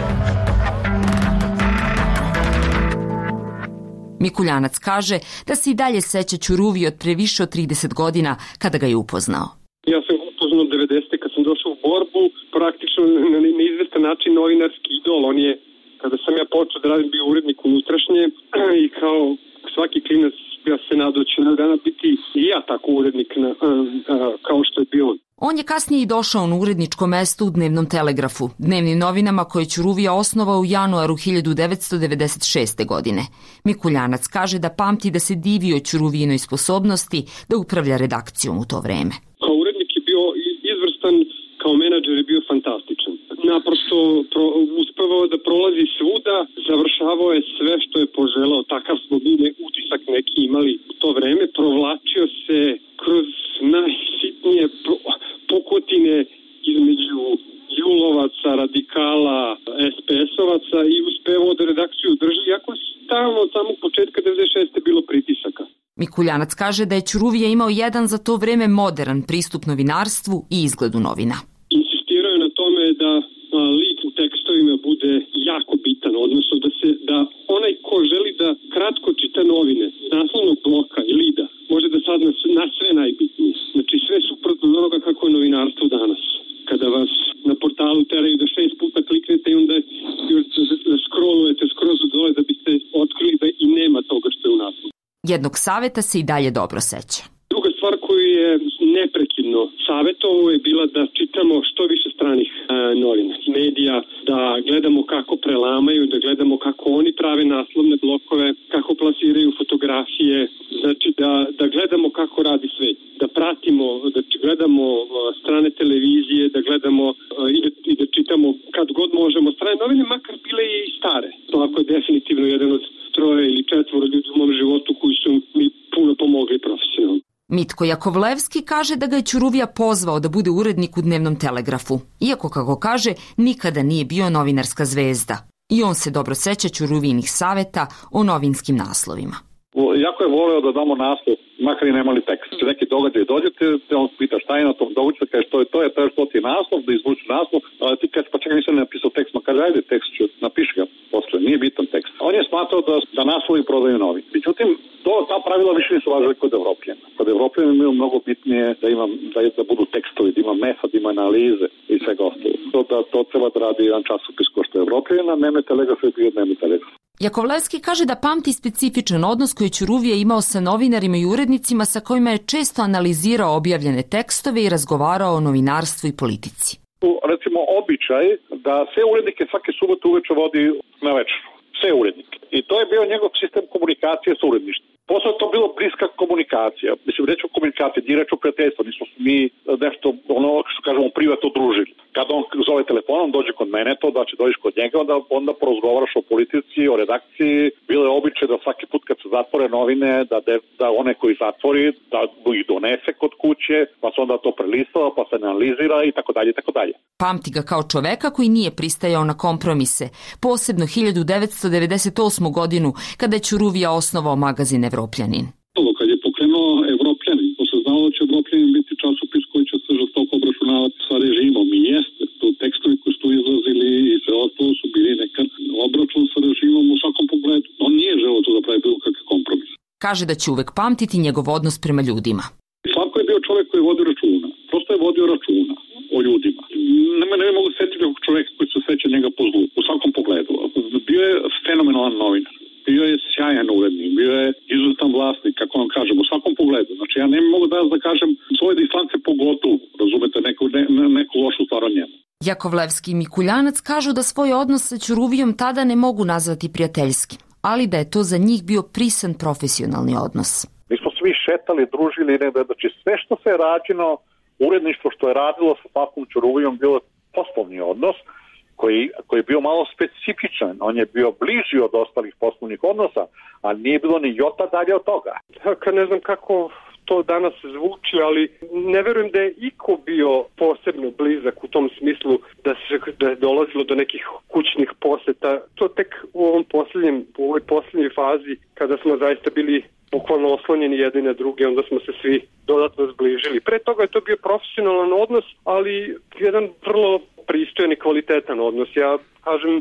Mikuljanac kaže da se i dalje seća Ćuruvije od pre više od 30 godina kada ga je upoznao. Ja sam upoznao 90. kad sam došao u borbu, praktično na neizvestan način novinarski idol. On je, kada sam ja počeo da radim, bio urednik unutrašnje i kao svaki klinac ja se nadao ću jednog dana biti i ja tako urednik kao što je bio on. On je kasnije i došao na uredničko mesto u Dnevnom telegrafu, dnevnim novinama koje Ćuruvija osnovao u januaru 1996. godine. Mikuljanac kaže da pamti da se divio Ćuruvijenoj sposobnosti da upravlja redakcijom u to vreme. Kao urednik je bio izvrstan, kao menadžer je bio fantastičan. Naprosto uspevao da prolazi svuda, završavao je sve što je poželao, takav smo bili utisak neki imali u to vreme, provlačio se kroz najsitnije pukotine između julovaca, radikala, SPS-ovaca i uspevao da redakciju drži, iako stalno od samog početka 96. bilo pritisaka. Mikuljanac kaže da je Ćuruvija imao jedan za to vreme modern pristup novinarstvu i izgledu novina. Insistirao je na tome da lik u tekstovima bude jako bitan, odnosno da onaj ko želi da kratko čita novine s naslovnog bloka i lida, može da sad na sve najbitnije. Znači sve suprotno od onoga kako je novinarstvo danas. Kada vas na portalu teraju da 6 puta kliknete i onda da scrollujete skroz od dole da biste otkrili da i nema toga što je u naslovu. Jednog saveta se i dalje dobro seća. Druga stvar koju je neprekidno savjetovao je bila da čitamo što više stranih novina, medija, da gledamo kako prelamaju, da gledamo kako oni prave naslovne blokove, kako plasiraju fotografije, znači da gledamo kako radi svet, da pratimo, da gledamo strane televizije, da gledamo i da čitamo kad god možemo strane novine, makar bile i stare. To je definitivno jedan od 3 ili 4 ljudi u mom životu koji su mi puno pomogli profesionalno. Mitko Jakovlevski kaže da ga je Ćuruvija pozvao da bude urednik u Dnevnom telegrafu, iako, kako kaže, nikada nije bio novinarska zvezda. I on se dobro seća Ćuruvijinih saveta o novinskim naslovima. Jako je voleo da damo naslov, makar i nemali tekst. Neki događaj dođete, on pita šta je na tom događaju, kaže što ti je naslov, da izvuči naslov, a ti kaže pa čekaj nisam napisao tekst, ma kaže ajde tekst ću, napiši ga posle, nije bitan tekst. On je smatrao da naslovi prodaju novine. Međutim, ta pravila više nisu važile kod Evropljena. Kod Evropljena imaju mnogo bitnije da budu tekstovi, da ima metod, ima analize i svega ostalo. To treba da radi jedan časopis ko što je Evropljena, Dnevni telegraf je bio Dnevni telegraf. Jakovlevski kaže da pamti specifičan odnos koji Ćuruvija imao sa novinarima i urednicima sa kojima je često analizirao objavljene tekstove i razgovarao o novinarstvu i politici. Recimo običaj da sve urednike svake subote uveče vodi na večeru. Sve urednike. I to je bio njegov sistem komunikacije sa uredništvom. Posle to bilo bliska komunikacija. Mislim, reč o komunikaciji, nije reč o prijateljstvu. Nismo mi nešto, što kažemo, privatno družili. Kad on zove telefonom, dođe kod mene, to da će dođeš kod njega, onda porozgovaraš o politici, o redakciji. Bilo je običaj da svaki put kad se zatvore novine, da one koji zatvori, da ih donese kod kuće, pa se onda to prelistava, pa se analizira i tako dalje, i tako dalje. Pamti ga kao čoveka koji nije pristajao na kompromise, posebno 1998. godinu, kada je Ćuruvija osnovao magazin Evropljanin. Kad je pokrenuo Evropljanin, to se znalo da će Evropljanin biti časopis koji će se žestoko obračunavati sa režimom i jeste. To tekstovi koji su izlazili i sve ostalo su bili nekad obračun sa režimom u svakom pogledu. On nije želeo to da pravi bilo kakve kompromis. Kaže da će uvek pamtiti njegov odnos prema ljudima. Slavko je bio čovjek koji je vodio računa. Prosto je vodio računa o ljudima. Ne mogu setiti ovog čovjeka koji se seća njega po zlu, u svakom pogledu. Bio je fenomenalan novinar. Bio je sjajan urednik, bio je izuzetan vlasnik, kako vam kažem, u svakom pogledu. Znači, ja ne mogu da kažem svoje distance pogotovo, razumete, neku lošu stvar o njemu. Jakovlevski i Mikuljanac kažu da svoj odnos sa Ćuruvijom tada ne mogu nazvati prijateljski, ali da je to za njih bio prisan profesionalni odnos. Mi smo svi šetali, družili, znači sve što se je rađeno, uredništvo što je radilo sa Slavkom Ćuruvijom bilo poslovni odnos, koji je bio malo specifičan. On je bio bliži od ostalih poslovnih odnosa, ali nije bilo ni jota dalje od toga. Ne znam kako to danas zvuči, ali ne verujem da je iko bio posebno blizak u tom smislu da je dolazilo do nekih kućnih poseta. To tek u ovoj posljednjoj fazi, kada smo zaista bili bukvalno oslonjeni jedni na druge, onda smo se svi dodatno zbližili. Pre toga je to bio profesionalan odnos, ali jedan vrlo pristojan i kvalitetan odnos. Ja kažem,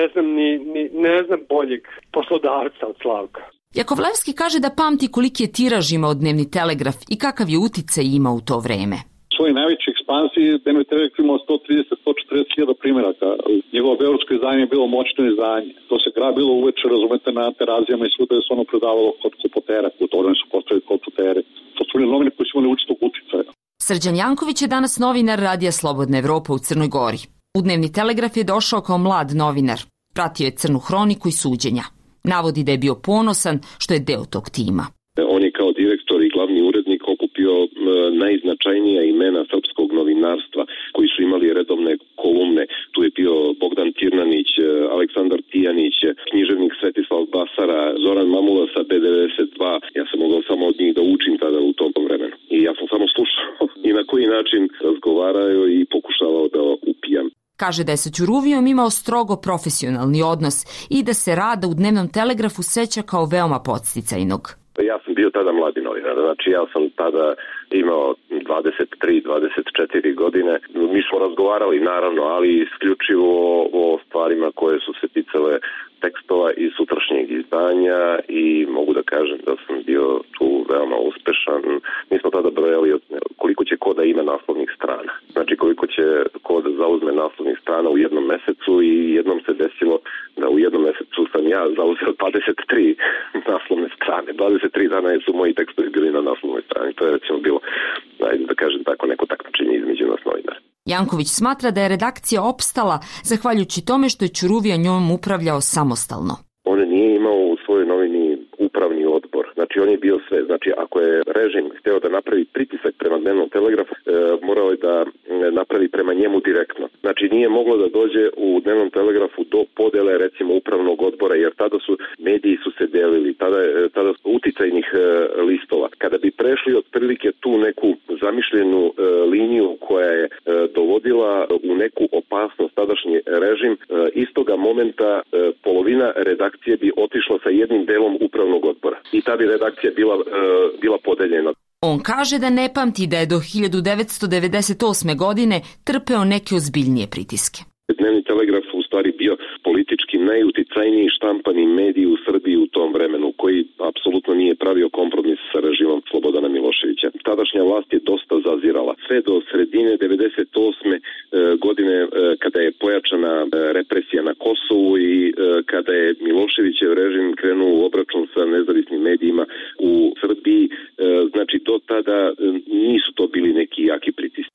ne znam boljeg poslodavca od Slavka. Jakovlevski kaže da pamti koliki je tiraž imao Dnevni telegraf i kakav je uticaj imao u to vreme. U svojoj najvećoj ekspanziji Dnevni telegraf imao 130-140 hiljada primjeraka. Njegovo beogradsko izdanje je bilo moćno izdanje. To se grabilo uveče, razumete, na terazijama i svuda je se ono predavalo kod kupotera. U to vreme su postavili kod kupotere. To su bili novine koji su imali učitog uticaja. Srđan Janković je danas novinar Radija Slobodna Evropa u Crnoj Gori. U Dnevni telegraf je došao kao mlad novinar. Pratio je crnu hroniku i suđenja. Navodi da je bio ponosan što je deo tog tima. On je kao direktor i glavni urednik okupio najznačajnija imena srpskog novinarstva koji su imali redovne kolumne. Tu je bio Bogdan Tirnanić, Aleksandar Tijanić, književnik Svetislav Basara, Zoran Mamula sa B92. Ja sam mogao samo od njih da učim tada u tom vremenu. I ja sam samo slušao i na koji način razgovarao i pokušavao da upijam. Kaže da je sa Ćuruvijom imao strogo profesionalni odnos i da se rada u Dnevnom telegrafu seća kao veoma podsticajnog. Ja sam bio tada mladi novinar, znači ja sam tada imao 23-24 godine. Mi smo razgovarali naravno, ali isključivo o stvarima koje su se ticale tekstova i sutrašnjeg izdanja i mogu da kažem da sam bio tu veoma uspešan. Mi smo tada brojali koliko će ko da ima naslovnih strana. Znači koliko će ko da zauzme naslovnih strana u jednom mesecu i jednom se desilo da u jednom mesecu sam ja zauzeo 23 naslovne strane. 23 dana su moji tekstovi bili na naslovnoj strani. To je recimo bilo, da kažem tako, neko takmičenje između nas novinara. Janković smatra da je redakcija opstala zahvaljujući tome što je Ćuruvija njom upravljao samostalno. On nije imao u svojoj novini upravni odbor. Znači on je bio sve. Znači ako je režim hteo da napravi pritisak prema Dnevnom telegrafu, morao je da napravi prema njemu direktno. Znači nije moglo da dođe u dnevnom telegrafu do podele recimo upravnog odbora, jer tada su mediji su se delili, tada su uticajnih listova. Kada bi prešli otprilike tu neku zamišljenu liniju koja je dovodila u neku opasnost tadašnji režim, istoga momenta polovina redakcije bi otišla sa jednim delom upravnog odbora i ta bi redakcija bila podeljena. On kaže da ne pamti da je do 1998. godine trpeo neke ozbiljnije pritiske. Dnevni telegraf u stvari bio politički najuticajniji štampani medij u Srbiji u tom vremenu, koji apsolutno nije pravio kompromis sa režimom Slobodana Miloševića. Tadašnja vlast je dosta zazirala. Sve do sredine 98. godine kada je pojačana represija na Kosovu i kada je Miloševićev režim krenuo u obračun sa nezavisnim medijima u Srbiji, znači do tada nisu to bili neki jaki pritisci.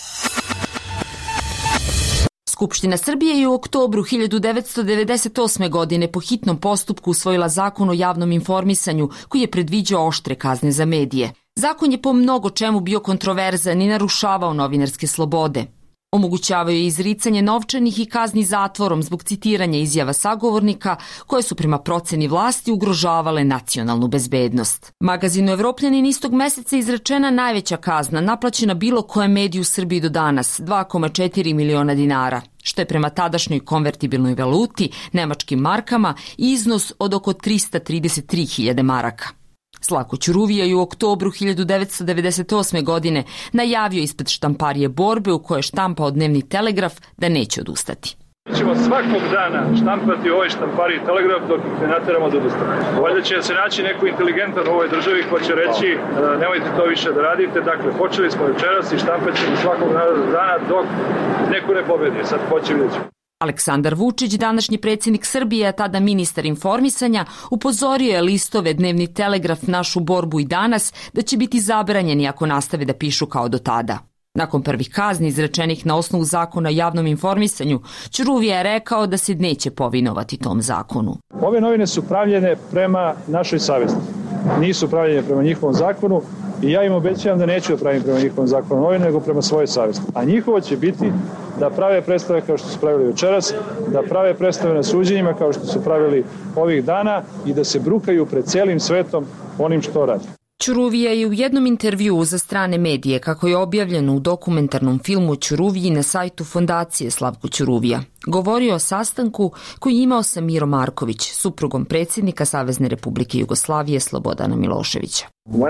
Skupština Srbije je u oktobru 1998. godine po hitnom postupku usvojila zakon o javnom informisanju koji je predviđao oštre kazne za medije. Zakon je po mnogo čemu bio kontroverzan i narušavao novinarske slobode. Omogućavaju je izricanje novčanih i kazni zatvorom zbog citiranja izjava sagovornika koje su prema proceni vlasti ugrožavale nacionalnu bezbednost. Magazinu Evropljanin istog meseca izrečena najveća kazna naplaćena bilo kojem mediju u Srbiji do danas, 2,4 miliona dinara, što je prema tadašnjoj konvertibilnoj valuti, nemačkim markama, iznos od oko 333.000 maraka. Slavko Ćuruvija je u oktobru 1998. godine najavio ispred štamparije Borbe u kojoj je štampao Dnevni telegraf da neće odustati. Mi ćemo svakog dana štampati u ovoj štampariji Telegraf dok ne nateramo da odustane. Valjda će se naći neko inteligentan u ovoj državi ko će reći nemojte to više da radite. Dakle, počeli smo večeras i štampat ćemo svakog dana dok neko ne pobedi. Sad hoće vidjeti. Aleksandar Vučić, današnji predsjednik Srbije, a tada ministar informisanja, upozorio je listove Dnevni telegraf, Našu borbu i Danas da će biti zabranjeni ako nastave da pišu kao do tada. Nakon prvih kazni izrečenih na osnovu zakona o javnom informisanju, Ćuruvija je rekao da se neće povinovati tom zakonu. Ove novine su pravljene prema našoj savesti. Nisu pravljene prema njihovom zakonu i ja im obećavam da neću da pravim prema njihovom zakonu novine, nego prema svojoj savesti. A njihovo će biti da prave predstave kao što su pravili večeras, da prave predstave na suđenjima kao što su pravili ovih dana i da se brukaju pred celim svetom onim što radi. Ćuruvija je u jednom intervjuu za strane medije, kako je objavljeno u dokumentarnom filmu Ćuruviji na sajtu Fondacije Slavko Ćuruvija, govorio o sastanku koji je imao sa Mirom Marković, suprugom predsjednika Savezne Republike Jugoslavije Slobodana Miloševića.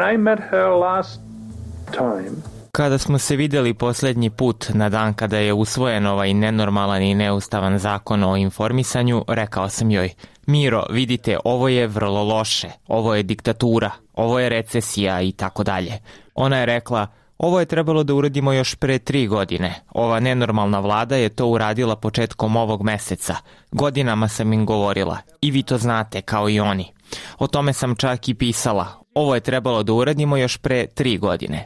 Kada smo se vidjeli posljednji put na dan kada je usvojen ovaj nenormalan i neustavan zakon o informisanju, rekao sam joj: Miro, vidite, ovo je vrlo loše, ovo je diktatura, ovo je recesija i tako dalje. Ona je rekla: ovo je trebalo da uradimo još pre 3 godine. Ova nenormalna vlada je to uradila početkom ovog meseca. Godinama sam im govorila. I vi to znate, kao i oni. O tome sam čak i pisala. Ovo je trebalo da uradimo još pre 3 godine.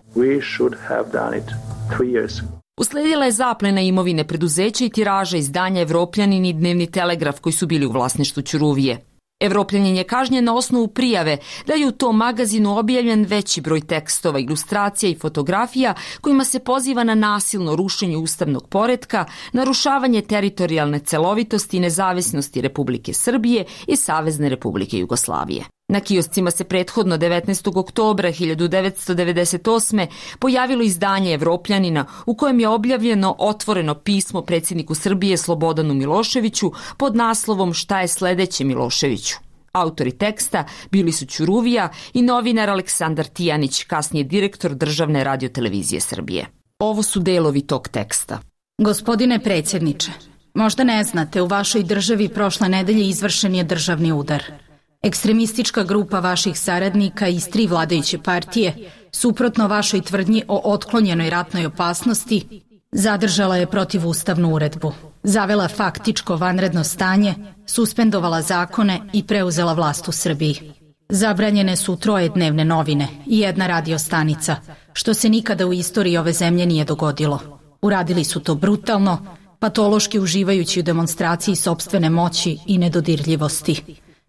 Usledila je zaplena imovine preduzeća i tiraža izdanja Evropljanin i Dnevni telegraf koji su bili u vlasništvu Ćuruvije. Evropljanin je kažnjen na osnovu prijave da je u tom magazinu objavljen veći broj tekstova, ilustracija i fotografija kojima se poziva na nasilno rušenje ustavnog poretka, narušavanje teritorijalne celovitosti i nezavisnosti Republike Srbije i Savezne Republike Jugoslavije. Na kioscima se prethodno 19. oktobra 1998. pojavilo izdanje Evropljanina u kojem je objavljeno otvoreno pismo predsjedniku Srbije Slobodanu Miloševiću pod naslovom Šta je sledeće Miloševiću. Autori teksta bili su Ćuruvija i novinar Aleksandar Tijanić, kasnije direktor Državne radiotelevizije Srbije. Ovo su delovi tog teksta. Gospodine predsjedniče, možda ne znate, u vašoj državi prošle nedelje izvršen je državni udar. Ekstremistička grupa vaših saradnika iz 3 vladajuće partije, suprotno vašoj tvrdnji o otklonjenoj ratnoj opasnosti, zadržala je protivustavnu uredbu, zavela faktičko vanredno stanje, suspendovala zakone i preuzela vlast u Srbiji. Zabranjene su 3 dnevne novine i 1 radio stanica, što se nikada u istoriji ove zemlje nije dogodilo. Uradili su to brutalno, patološki uživajući u demonstraciji sopstvene moći i nedodirljivosti.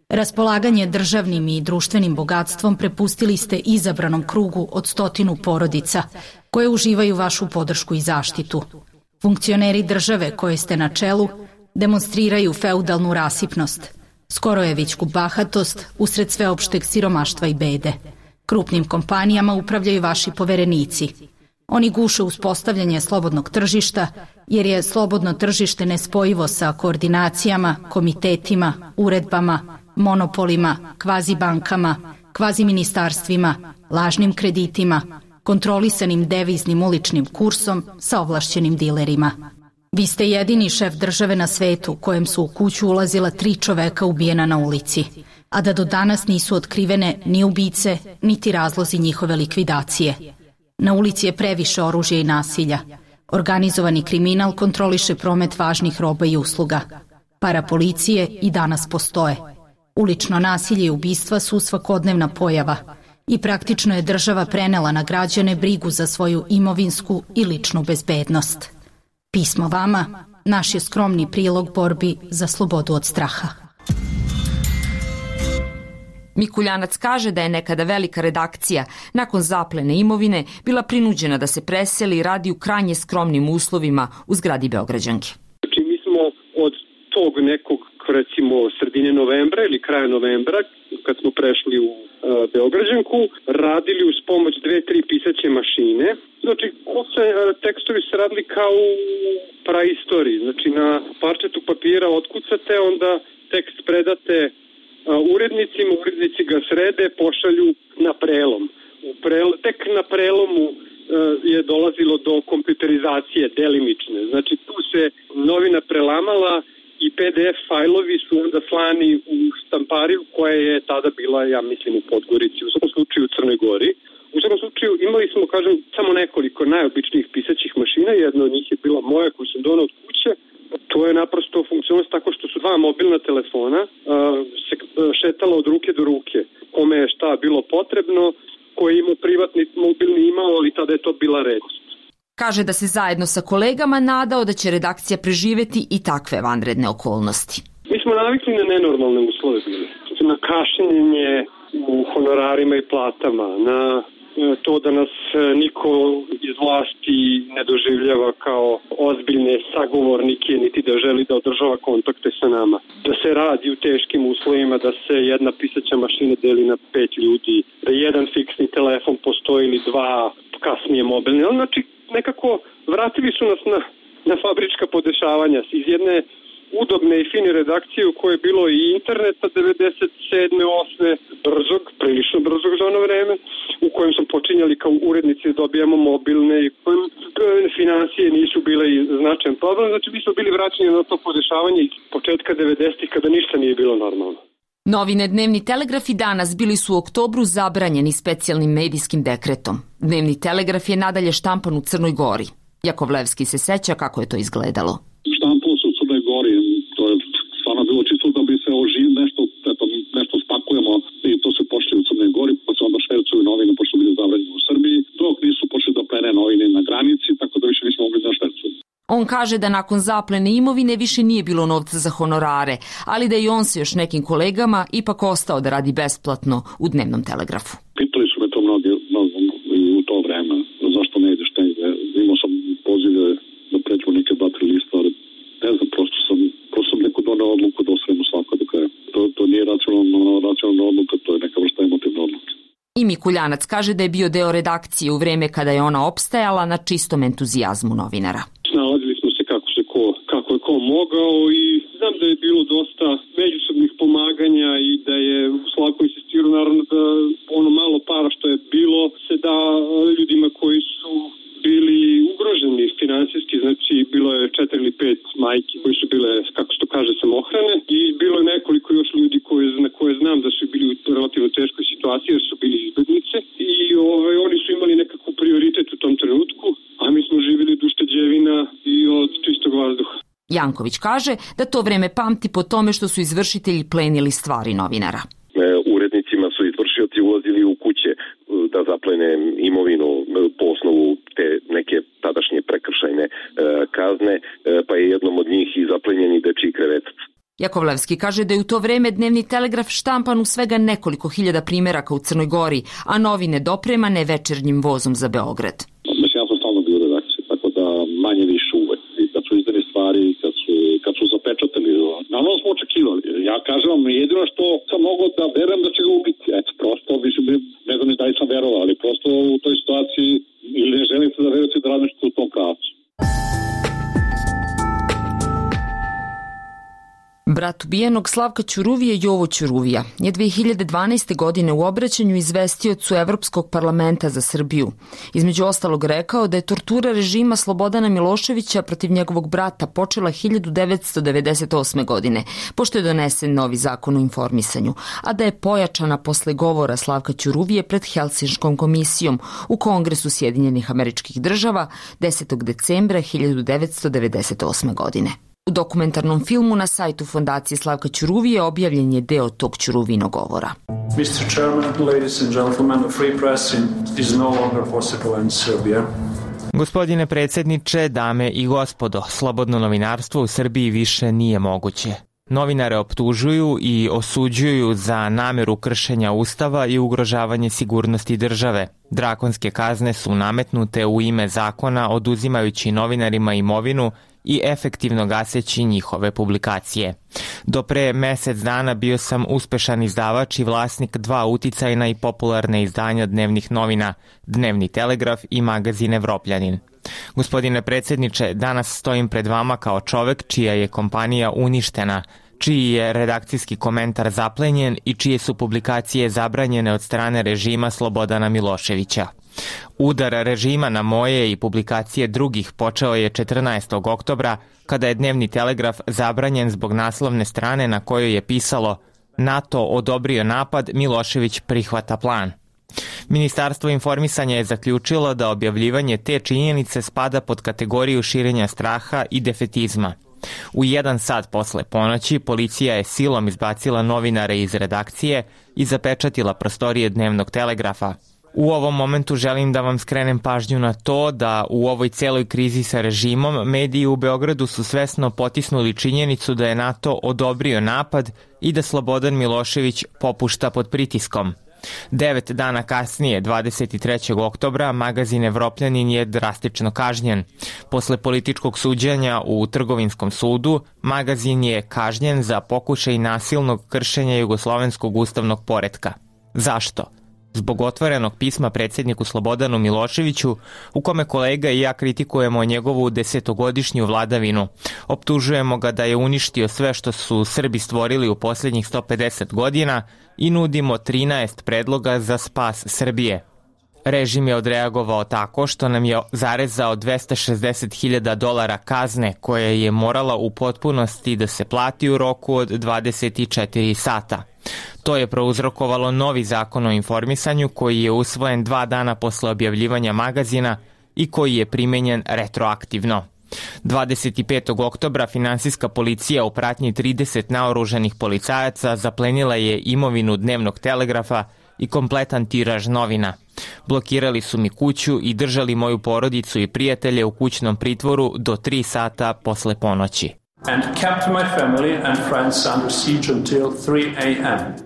Raspolaganje državnim i društvenim bogatstvom prepustili ste izabranom krugu od 100 porodica koje uživaju vašu podršku i zaštitu. Funkcioneri države koje ste na čelu demonstriraju feudalnu rasipnost, skorojevićku bahatost usred sveopšteg siromaštva i bede. Krupnim kompanijama upravljaju vaši poverenici. Oni guše uspostavljanje slobodnog tržišta, jer je slobodno tržište nespojivo sa koordinacijama, komitetima, uredbama, monopolima, kvazibankama, kvaziministarstvima, lažnim kreditima, kontrolisanim deviznim uličnim kursom sa ovlašćenim dilerima. Vi ste jedini šef države na svetu kojem su u kuću ulazila 3 čoveka ubijena na ulici, a da do danas nisu otkrivene ni ubice, niti razlozi njihove likvidacije. Na ulici je previše oružja i nasilja. Organizovani kriminal kontroliše promet važnih roba i usluga. Parapolicije i danas postoje. Ulično nasilje i ubistva su svakodnevna pojava i praktično je država prenela na građane brigu za svoju imovinsku i ličnu bezbednost. Pismo vama, naš je skromni prilog borbi za slobodu od straha. Mikuljanac kaže da je nekada velika redakcija nakon zaplene imovine bila prinuđena da se preseli i radi u krajnje skromnim uslovima u zgradi Beograđanke. Znači mi smo od tog nekog recimo sredine novembra ili kraja novembra kad smo prešli u Beograđanku radili uz pomoć 2-3 pisaće mašine. Znači tekstovi se radili kao u praistoriji. Znači na parčetu papira otkucate, onda tekst predate urednicima, urednici ga srede, pošalju na prelom. Tek na prelomu je dolazilo do kompjuterizacije delimične. Znači tu se novina prelamala i PDF fajlovi su onda slani u štampariju koja je tada bila, ja mislim, u Podgorici, u svakom slučaju u Crnoj Gori. U svakom slučaju imali smo, kažem, samo nekoliko najobičnijih pisaćih mašina, jedna od njih je bila moja koju sam donao od kuće. To je naprosto funkcionalnost tako što su 2 mobilna telefona se šetala od ruke do ruke. Kome je šta bilo potrebno, koji je imao privatni mobilni imao, ali tada je to bila redkost. Kaže da se zajedno sa kolegama nadao da će redakcija preživeti i takve vanredne okolnosti. Mi smo navikli na nenormalne uslove bili. Na kašnjenje u honorarima i platama, na to da nas niko iz vlasti ne doživljava kao ozbiljne sagovornike, niti da želi da održava kontakte sa nama. Da se radi u teškim uslovima, da se jedna pisaća mašina deli na 5 ljudi, da jedan fiksni telefon postoji ili 2 kasnije mobilne. Znači, nekako vratili su nas na fabrička podešavanja iz jedne udobne i fine redakcije u kojoj je bilo i interneta 97. 8. prilično brzog za ono vreme, u kojem smo počinjali kao urednici da dobijamo mobilne i kojem financije nisu bile značajan problem. Znači, mi smo bili vraćeni na to podešavanje iz početka 90-ih kada ništa nije bilo normalno. Novine Dnevni telegraf i Danas bili su u oktobru zabranjeni specijalnim medijskim dekretom. Dnevni telegraf je nadalje štampan u Crnoj Gori. Jakovlevski se seća kako je to izgledalo. Štampalo se u Crnoj Gori, to je stvarno bilo čisto da bi se nešto spakujemo i to se počeli u Crnoj Gori, pa se onda švercuju novine, pošto bili zabranjeni u Srbiji, dok nisu počeli da plene novine na granici, tako da više nismo mogli da švercuju. On kaže da nakon zaplene imovine više nije bilo novca za honorare, ali da i on se još nekim kolegama ipak ostao da radi besplatno u Dnevnom telegrafu. Pitali su me to mnogi i u to vreme, zašto ne ideš negde. Imao sam pozive da pređu neke 2-3 lista, ali ne znam, prosto sam neko doneo odluku da osvojimo svako do kraja. To nije racionalna odluka, to je neka vrsta emotivna odluka. I Mikuljanac kaže da je bio deo redakcije u vreme kada je ona opstajala na čistom entuzijazmu novinara. Nalazili smo se kako je ko mogao i znam da je bilo dosta međusobnih pomaganja i da je Slavko insistirao naravno da ono malo para što je bilo se da ljudima koji su bili ugroženi finansijski, znači bilo je 4 ili 5 majki koji su bile, kako se to kaže, samohrane i bilo je nekoliko još ljudi na koje znam da su bili u relativno teškoj situaciji jer su bili izbjeglice i oni su imali nekakav prioritet u tom trenutku, a mi smo živjeli od ušteđevina i od čistog vazduha. Janković kaže da to vreme pamti po tome što su izvršitelji plenili stvari novinara. Urednicima su izvršioci ulazili u kuće da zaplene imovinu po osnovu te neke tadašnje prekršajne kazne, pa je jednom od njih i zaplenjeni dečiji krevetac. Jakovlevski kaže da je u to vreme Dnevni telegraf štampan u svega nekoliko hiljada primjeraka u Crnoj Gori, a novine dopremane večernjim vozom za Beograd. Mislim, ja sam stalno bio u redakciji, tako da manje više uvek. I kad su izdani stvari, kad su zapečatili, naravno smo očekivali. Ja kažem vam, jedino što sam mogao da verujem da će ga ubiti. Eto, prosto, mislim, ne znam ni da li sam verovao, ali prosto u toj situaciji ili ne želim se da verujete da radim što u tom pravcu. Brat ubijenog Slavka Ćuruvije, Jovo Ćuruvija, je 2012. godine u obraćanju izvestiocu Evropskog parlamenta za Srbiju. Između ostalog rekao da je tortura režima Slobodana Miloševića protiv njegovog brata počela 1998. godine, pošto je donesen novi zakon o informisanju, a da je pojačana posle govora Slavka Ćuruvije pred Helsinškom komisijom u Kongresu Sjedinjenih Američkih Država 10. decembra 1998. godine. U dokumentarnom filmu na sajtu Fondacije Slavka Ćuruvije objavljen je deo tog Ćuruvinog govora. Mr. Chairman, ladies and gentlemen, the free press is no longer possible in Serbia. Gospodine predsjedniče, dame i gospodo, slobodno novinarstvo u Srbiji više nije moguće. Novinare optužuju i osuđuju za nameru kršenja Ustava i ugrožavanje sigurnosti države. Drakonske kazne su nametnute u ime zakona, oduzimajući novinarima imovinu i efektivno gaseći njihove publikacije. Do pre mesec dana bio sam uspešan izdavač i vlasnik 2 uticajna i popularne izdanja dnevnih novina, Dnevni telegraf i magazin Evropljanin. Gospodine predsjedniče, danas stojim pred vama kao čovek čija je kompanija uništena, čiji je redakcijski komentar zaplenjen i čije su publikacije zabranjene od strane režima Slobodana Miloševića. Udar režima na moje i publikacije drugih počeo je 14. oktobra, kada je Dnevni telegraf zabranjen zbog naslovne strane na kojoj je pisalo NATO odobrio napad, Milošević prihvata plan. Ministarstvo informisanja je zaključilo da objavljivanje te činjenice spada pod kategoriju širenja straha i defetizma. U 1 sat posle ponoći policija je silom izbacila novinare iz redakcije i zapečatila prostorije Dnevnog telegrafa. U ovom momentu želim da vam skrenem pažnju na to da u ovoj celoj krizi sa režimom mediji u Beogradu su svesno potisnuli činjenicu da je NATO odobrio napad i da Slobodan Milošević popušta pod pritiskom. 9 dana kasnije, 23. oktobra, magazin Evropljanin je drastično kažnjen. Posle političkog suđenja u Trgovinskom sudu, magazin je kažnjen za pokušaj nasilnog kršenja jugoslovenskog ustavnog poretka. Zašto? Zbog otvorenog pisma predsjedniku Slobodanu Miloševiću, u kome kolega i ja kritikujemo njegovu 10-godišnju vladavinu. Optužujemo ga da je uništio sve što su Srbi stvorili u posljednjih 150 godina i nudimo 13 predloga za spas Srbije. Režim je odreagovao tako što nam je zarezao $260.000 kazne koja je morala u potpunosti da se plati u roku od 24 sata. To je prouzrokovalo novi zakon o informisanju koji je usvojen 2 dana posle objavljivanja magazina i koji je primenjen retroaktivno. 25. oktobra finansijska policija u pratnji 30 naoružanih policajaca zaplenila je imovinu Dnevnog telegrafa i kompletan tiraž novina. Blokirali su mi kuću i držali moju porodicu i prijatelje u kućnom pritvoru do 3 sata posle ponoći. And kept my family and friends under siege until 3 a.m.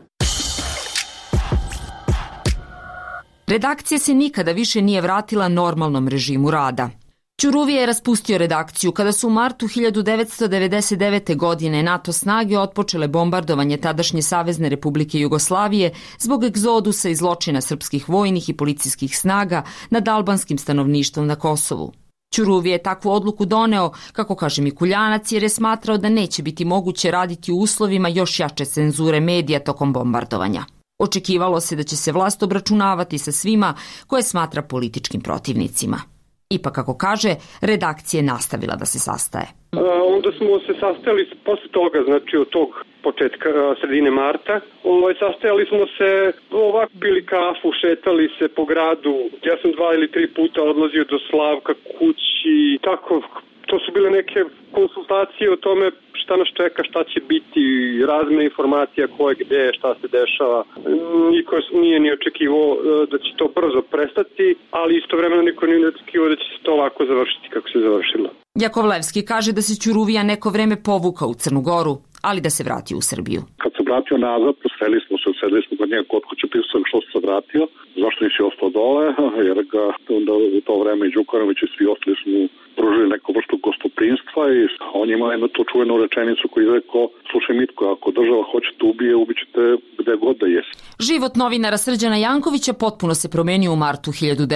Redakcija se nikada više nije vratila normalnom režimu rada. Ćuruvija je raspustio redakciju kada su u martu 1999. godine NATO snage otpočele bombardovanje tadašnje Savezne Republike Jugoslavije zbog egzodusa i zločina srpskih vojnih i policijskih snaga nad albanskim stanovništvom na Kosovu. Ćuruvija je takvu odluku doneo, kako kaže Mikuljanac, jer je smatrao da neće biti moguće raditi u uslovima još jače cenzure medija tokom bombardovanja. Očekivalo se da će se vlast obračunavati sa svima koje smatra političkim protivnicima. Ipak, kako kaže, redakcija je nastavila da se sastaje. Onda smo se sastajali posle toga, znači od tog početka, sredine marta. Sastajali smo se, ovako pili kafu, šetali se po gradu. Ja sam 2 ili 3 puta odlazio do Slavka kući. Tako, to su bile neke konsultacije o tome šta nas čeka, šta će biti, razmjena informacija koje gde, šta se dešava. Niko nije ni očekivao da će to brzo prestati, ali istovremeno niko nije očekivao da će se to ovako završiti kako se završilo. Jakovlevski kaže da se Ćuruvija neko vreme povukao u Crnu Goru, ali da se vrati u Srbiju. Kad se vratio nazad, sreli smo se, sedeli smo kod njega kod kuće, pisao sam što se vratio, zašto nisi ostao dole, jer ga onda u to vreme i Đukanović i svi ostali su mu pružili neku vrstu gostoprinstva i on ima jednu tu čuvenu rečenicu koju je rekao, slušaj Mitko, ako država hoće te ubije, ubićete gde god da jesi. Život novinara Srđana Jankovića potpuno se promenio u martu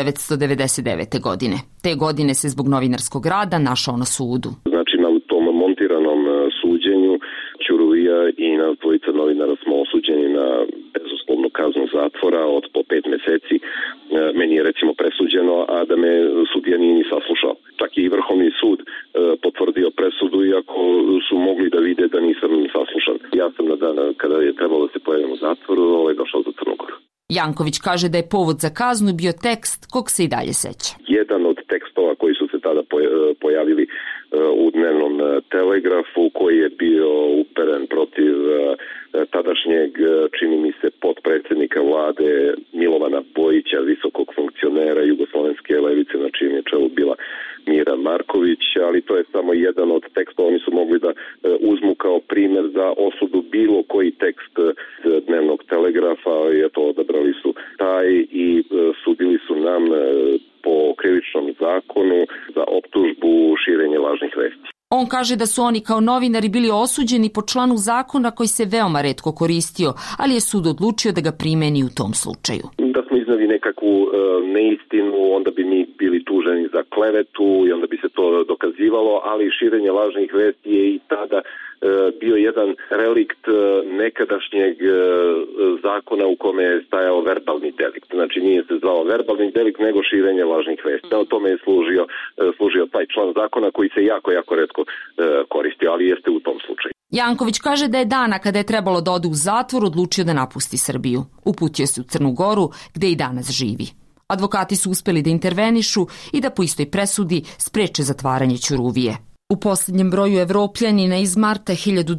1999. godine. Te godine se zbog novinarskog rada našao na sudu. Znači na tom montiranom suđenju Ćuruvija i na dvojica novinara smo osuđeni na bezuslovnu kaznu zatvora od po 5 meseci. Meni je recimo presuđeno, a da me sudija nije ni saslušao. Čak i Vrhovni sud potvrdio presudu, iako su mogli da vide da nisam saslušan. Ja sam na dan kada je trebalo da se pojavim u zatvoru, došao za Crnu Goru. Janković kaže da je povod za kaznu bio tekst kog se i dalje seća. Jedan od tekstova koji su se tada pojavili u dnevnom telegrafu, koji je bio uperen protiv tadašnjeg, čini mi se, potpredsjednika vlade Milovana Bojića, visokog funkcionera jugoslovenske levice, na čijem je čelu bila Mira Marković, ali to je samo jedan od tekstova. Oni su mogli da uzmu kao primjer za osudu bilo koji tekst dnevnog telegrafa, i eto, odabrali su taj i sudili su nam po krivičnom zakonu za optužbu širenje lažnih vesti. On kaže da su oni kao novinari bili osuđeni po članu zakona koji se veoma retko koristio, ali je sud odlučio da ga primeni u tom slučaju. Da smo iznali nekakvu neistinu, onda bi mi bili tuženi za klevetu i onda bi se to dokazivalo, ali širenje lažnih vesti je i tada bio jedan relikt nekadašnjeg zakona u kome je stajao verbalni delikt. Znači nije se zvao verbalni delikt, nego širenje lažnih vesti. O tome je služio taj član zakona koji se jako retko koristio, ali jeste u tom slučaju. Janković kaže da je dana kada je trebalo da ode u zatvor odlučio da napusti Srbiju. Uputio se u Crnu Goru, gde i danas živi. Advokati su uspeli da intervenišu i da po istoj presudi spreče zatvaranje Ćuruvije. U posljednjem broju Evropljanina iz marta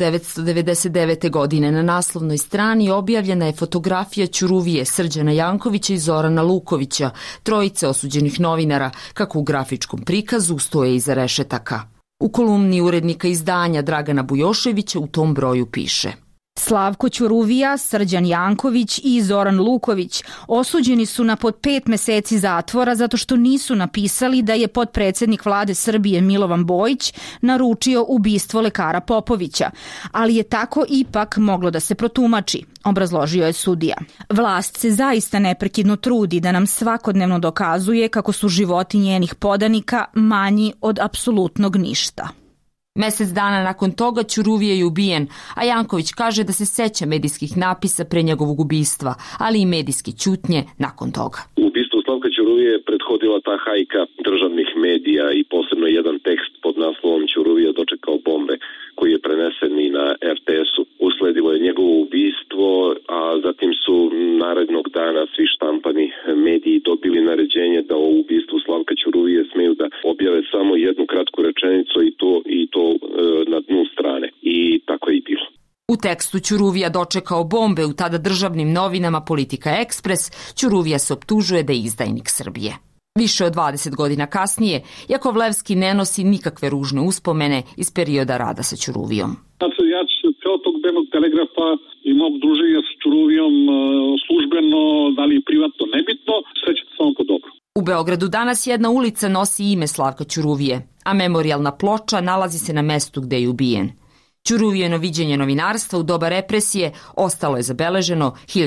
1999. godine na naslovnoj strani objavljena je fotografija Ćuruvije, Srđana Jankovića i Zorana Lukovića, trojice osuđenih novinara, kako u grafičkom prikazu stoje iza rešetaka. U kolumni urednika izdanja Dragana Bujoševića u tom broju piše: Slavko Ćuruvija, Srđan Janković i Zoran Luković osuđeni su na pod 5 meseci zatvora zato što nisu napisali da je potpredsjednik vlade Srbije Milovan Bojić naručio ubistvo lekara Popovića, ali je tako ipak moglo da se protumači, obrazložio je sudija. Vlast se zaista neprekidno trudi da nam svakodnevno dokazuje kako su životi njenih podanika manji od apsolutnog ništa. Mesec dana nakon toga Ćuruvije je ubijen, a Janković kaže da se seća medijskih napisa pre njegovog ubistva, ali i medijske ćutnje nakon toga. Ubistvu Slavka Ćuruvije je prethodila ta hajka državnih medija i posebno jedan tekst pod naslovom Ćuruvija dočekao bombe, koji je prenesen i na RTS-u. Usledilo je njegovo ubistvo, a zatim su narednog dana svi štampani mediji dobili naređenje da o ubistvu Slavka Ćuruvije smeju da objave samo jednu kratku rečenicu i to na dnu strane. I tako je i bilo. U tekstu Ćuruvija dočekao bombe u tada državnim novinama Politika Ekspres, Ćuruvija se optužuje da je izdajnik Srbije. Više od 20 godina kasnije, Jakovlevski ne nosi nikakve ružne uspomene iz perioda rada sa Ćuruvijom. Ja ću kao tog dnevnog telegrafa i mog druženja sa Ćuruvijom službeno, da li privatno, nebitno, srećete samo po dobro. U Beogradu danas jedna ulica nosi ime Slavka Ćuruvije, a memorijalna ploča nalazi se na mestu gde je ubijen. Ćuruvijeno viđenje novinarstva u doba represije ostalo je zabeleženo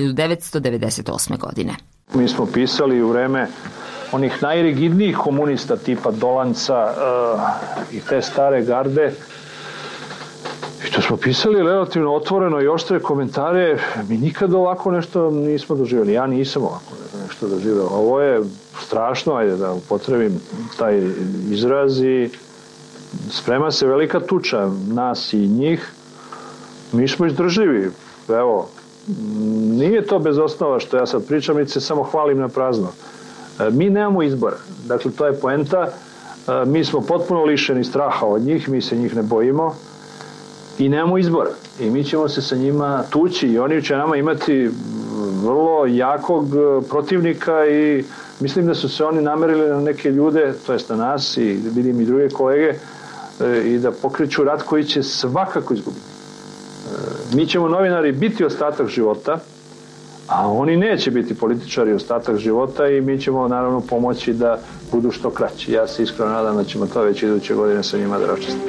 1998. godine. Mi smo pisali u vreme onih najrigidnijih komunista tipa Dolanca i te stare garde. I to smo pisali relativno otvoreno i oštre komentare. Mi nikad ovako nešto nismo doživjeli. Ja nisam ovako nešto doživjela. Ovo je strašno, ajde da upotrebim taj izraz, i sprema se velika tuča nas i njih. Mi smo izdržljivi. Evo, nije to bez osnova što ja sad pričam, i se samo hvalim na prazno. Mi nemamo izbora. Dakle, to je poenta. Mi smo potpuno lišeni straha od njih, mi se njih ne bojimo i nemamo izbora. I mi ćemo se sa njima tući i oni će nama imati vrlo jakog protivnika, i mislim da su se oni namerili na neke ljude, to jest na nas, i vidim i druge kolege, i da pokreću rat koji će svakako izgubiti. Mi ćemo novinari biti ostatak života, a oni neće biti političari ostatak života i mi ćemo naravno pomoći da budu što kraći. Ja se iskreno nadam da ćemo to već iduće godine sa njima da raščistimo.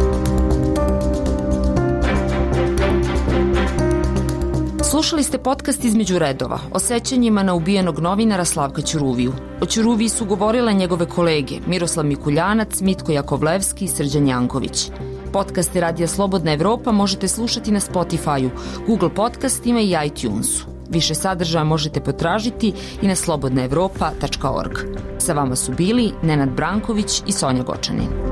Slušali ste podcast Između redova o sećanjima na ubijenog novinara Slavka Ćuruviju. O Ćuruviji su govorile njegove kolege Miroslav Mikuljanac, Mitko Jakovlevski i Srđan Janković. Podcaste Radija Slobodna Evropa možete slušati na Spotify-u, Google podcastima i iTunesu. Više sadržaja možete potražiti i na slobodnaevropa.org. Sa vama su bili Nenad Branković i Sonja Gočanin.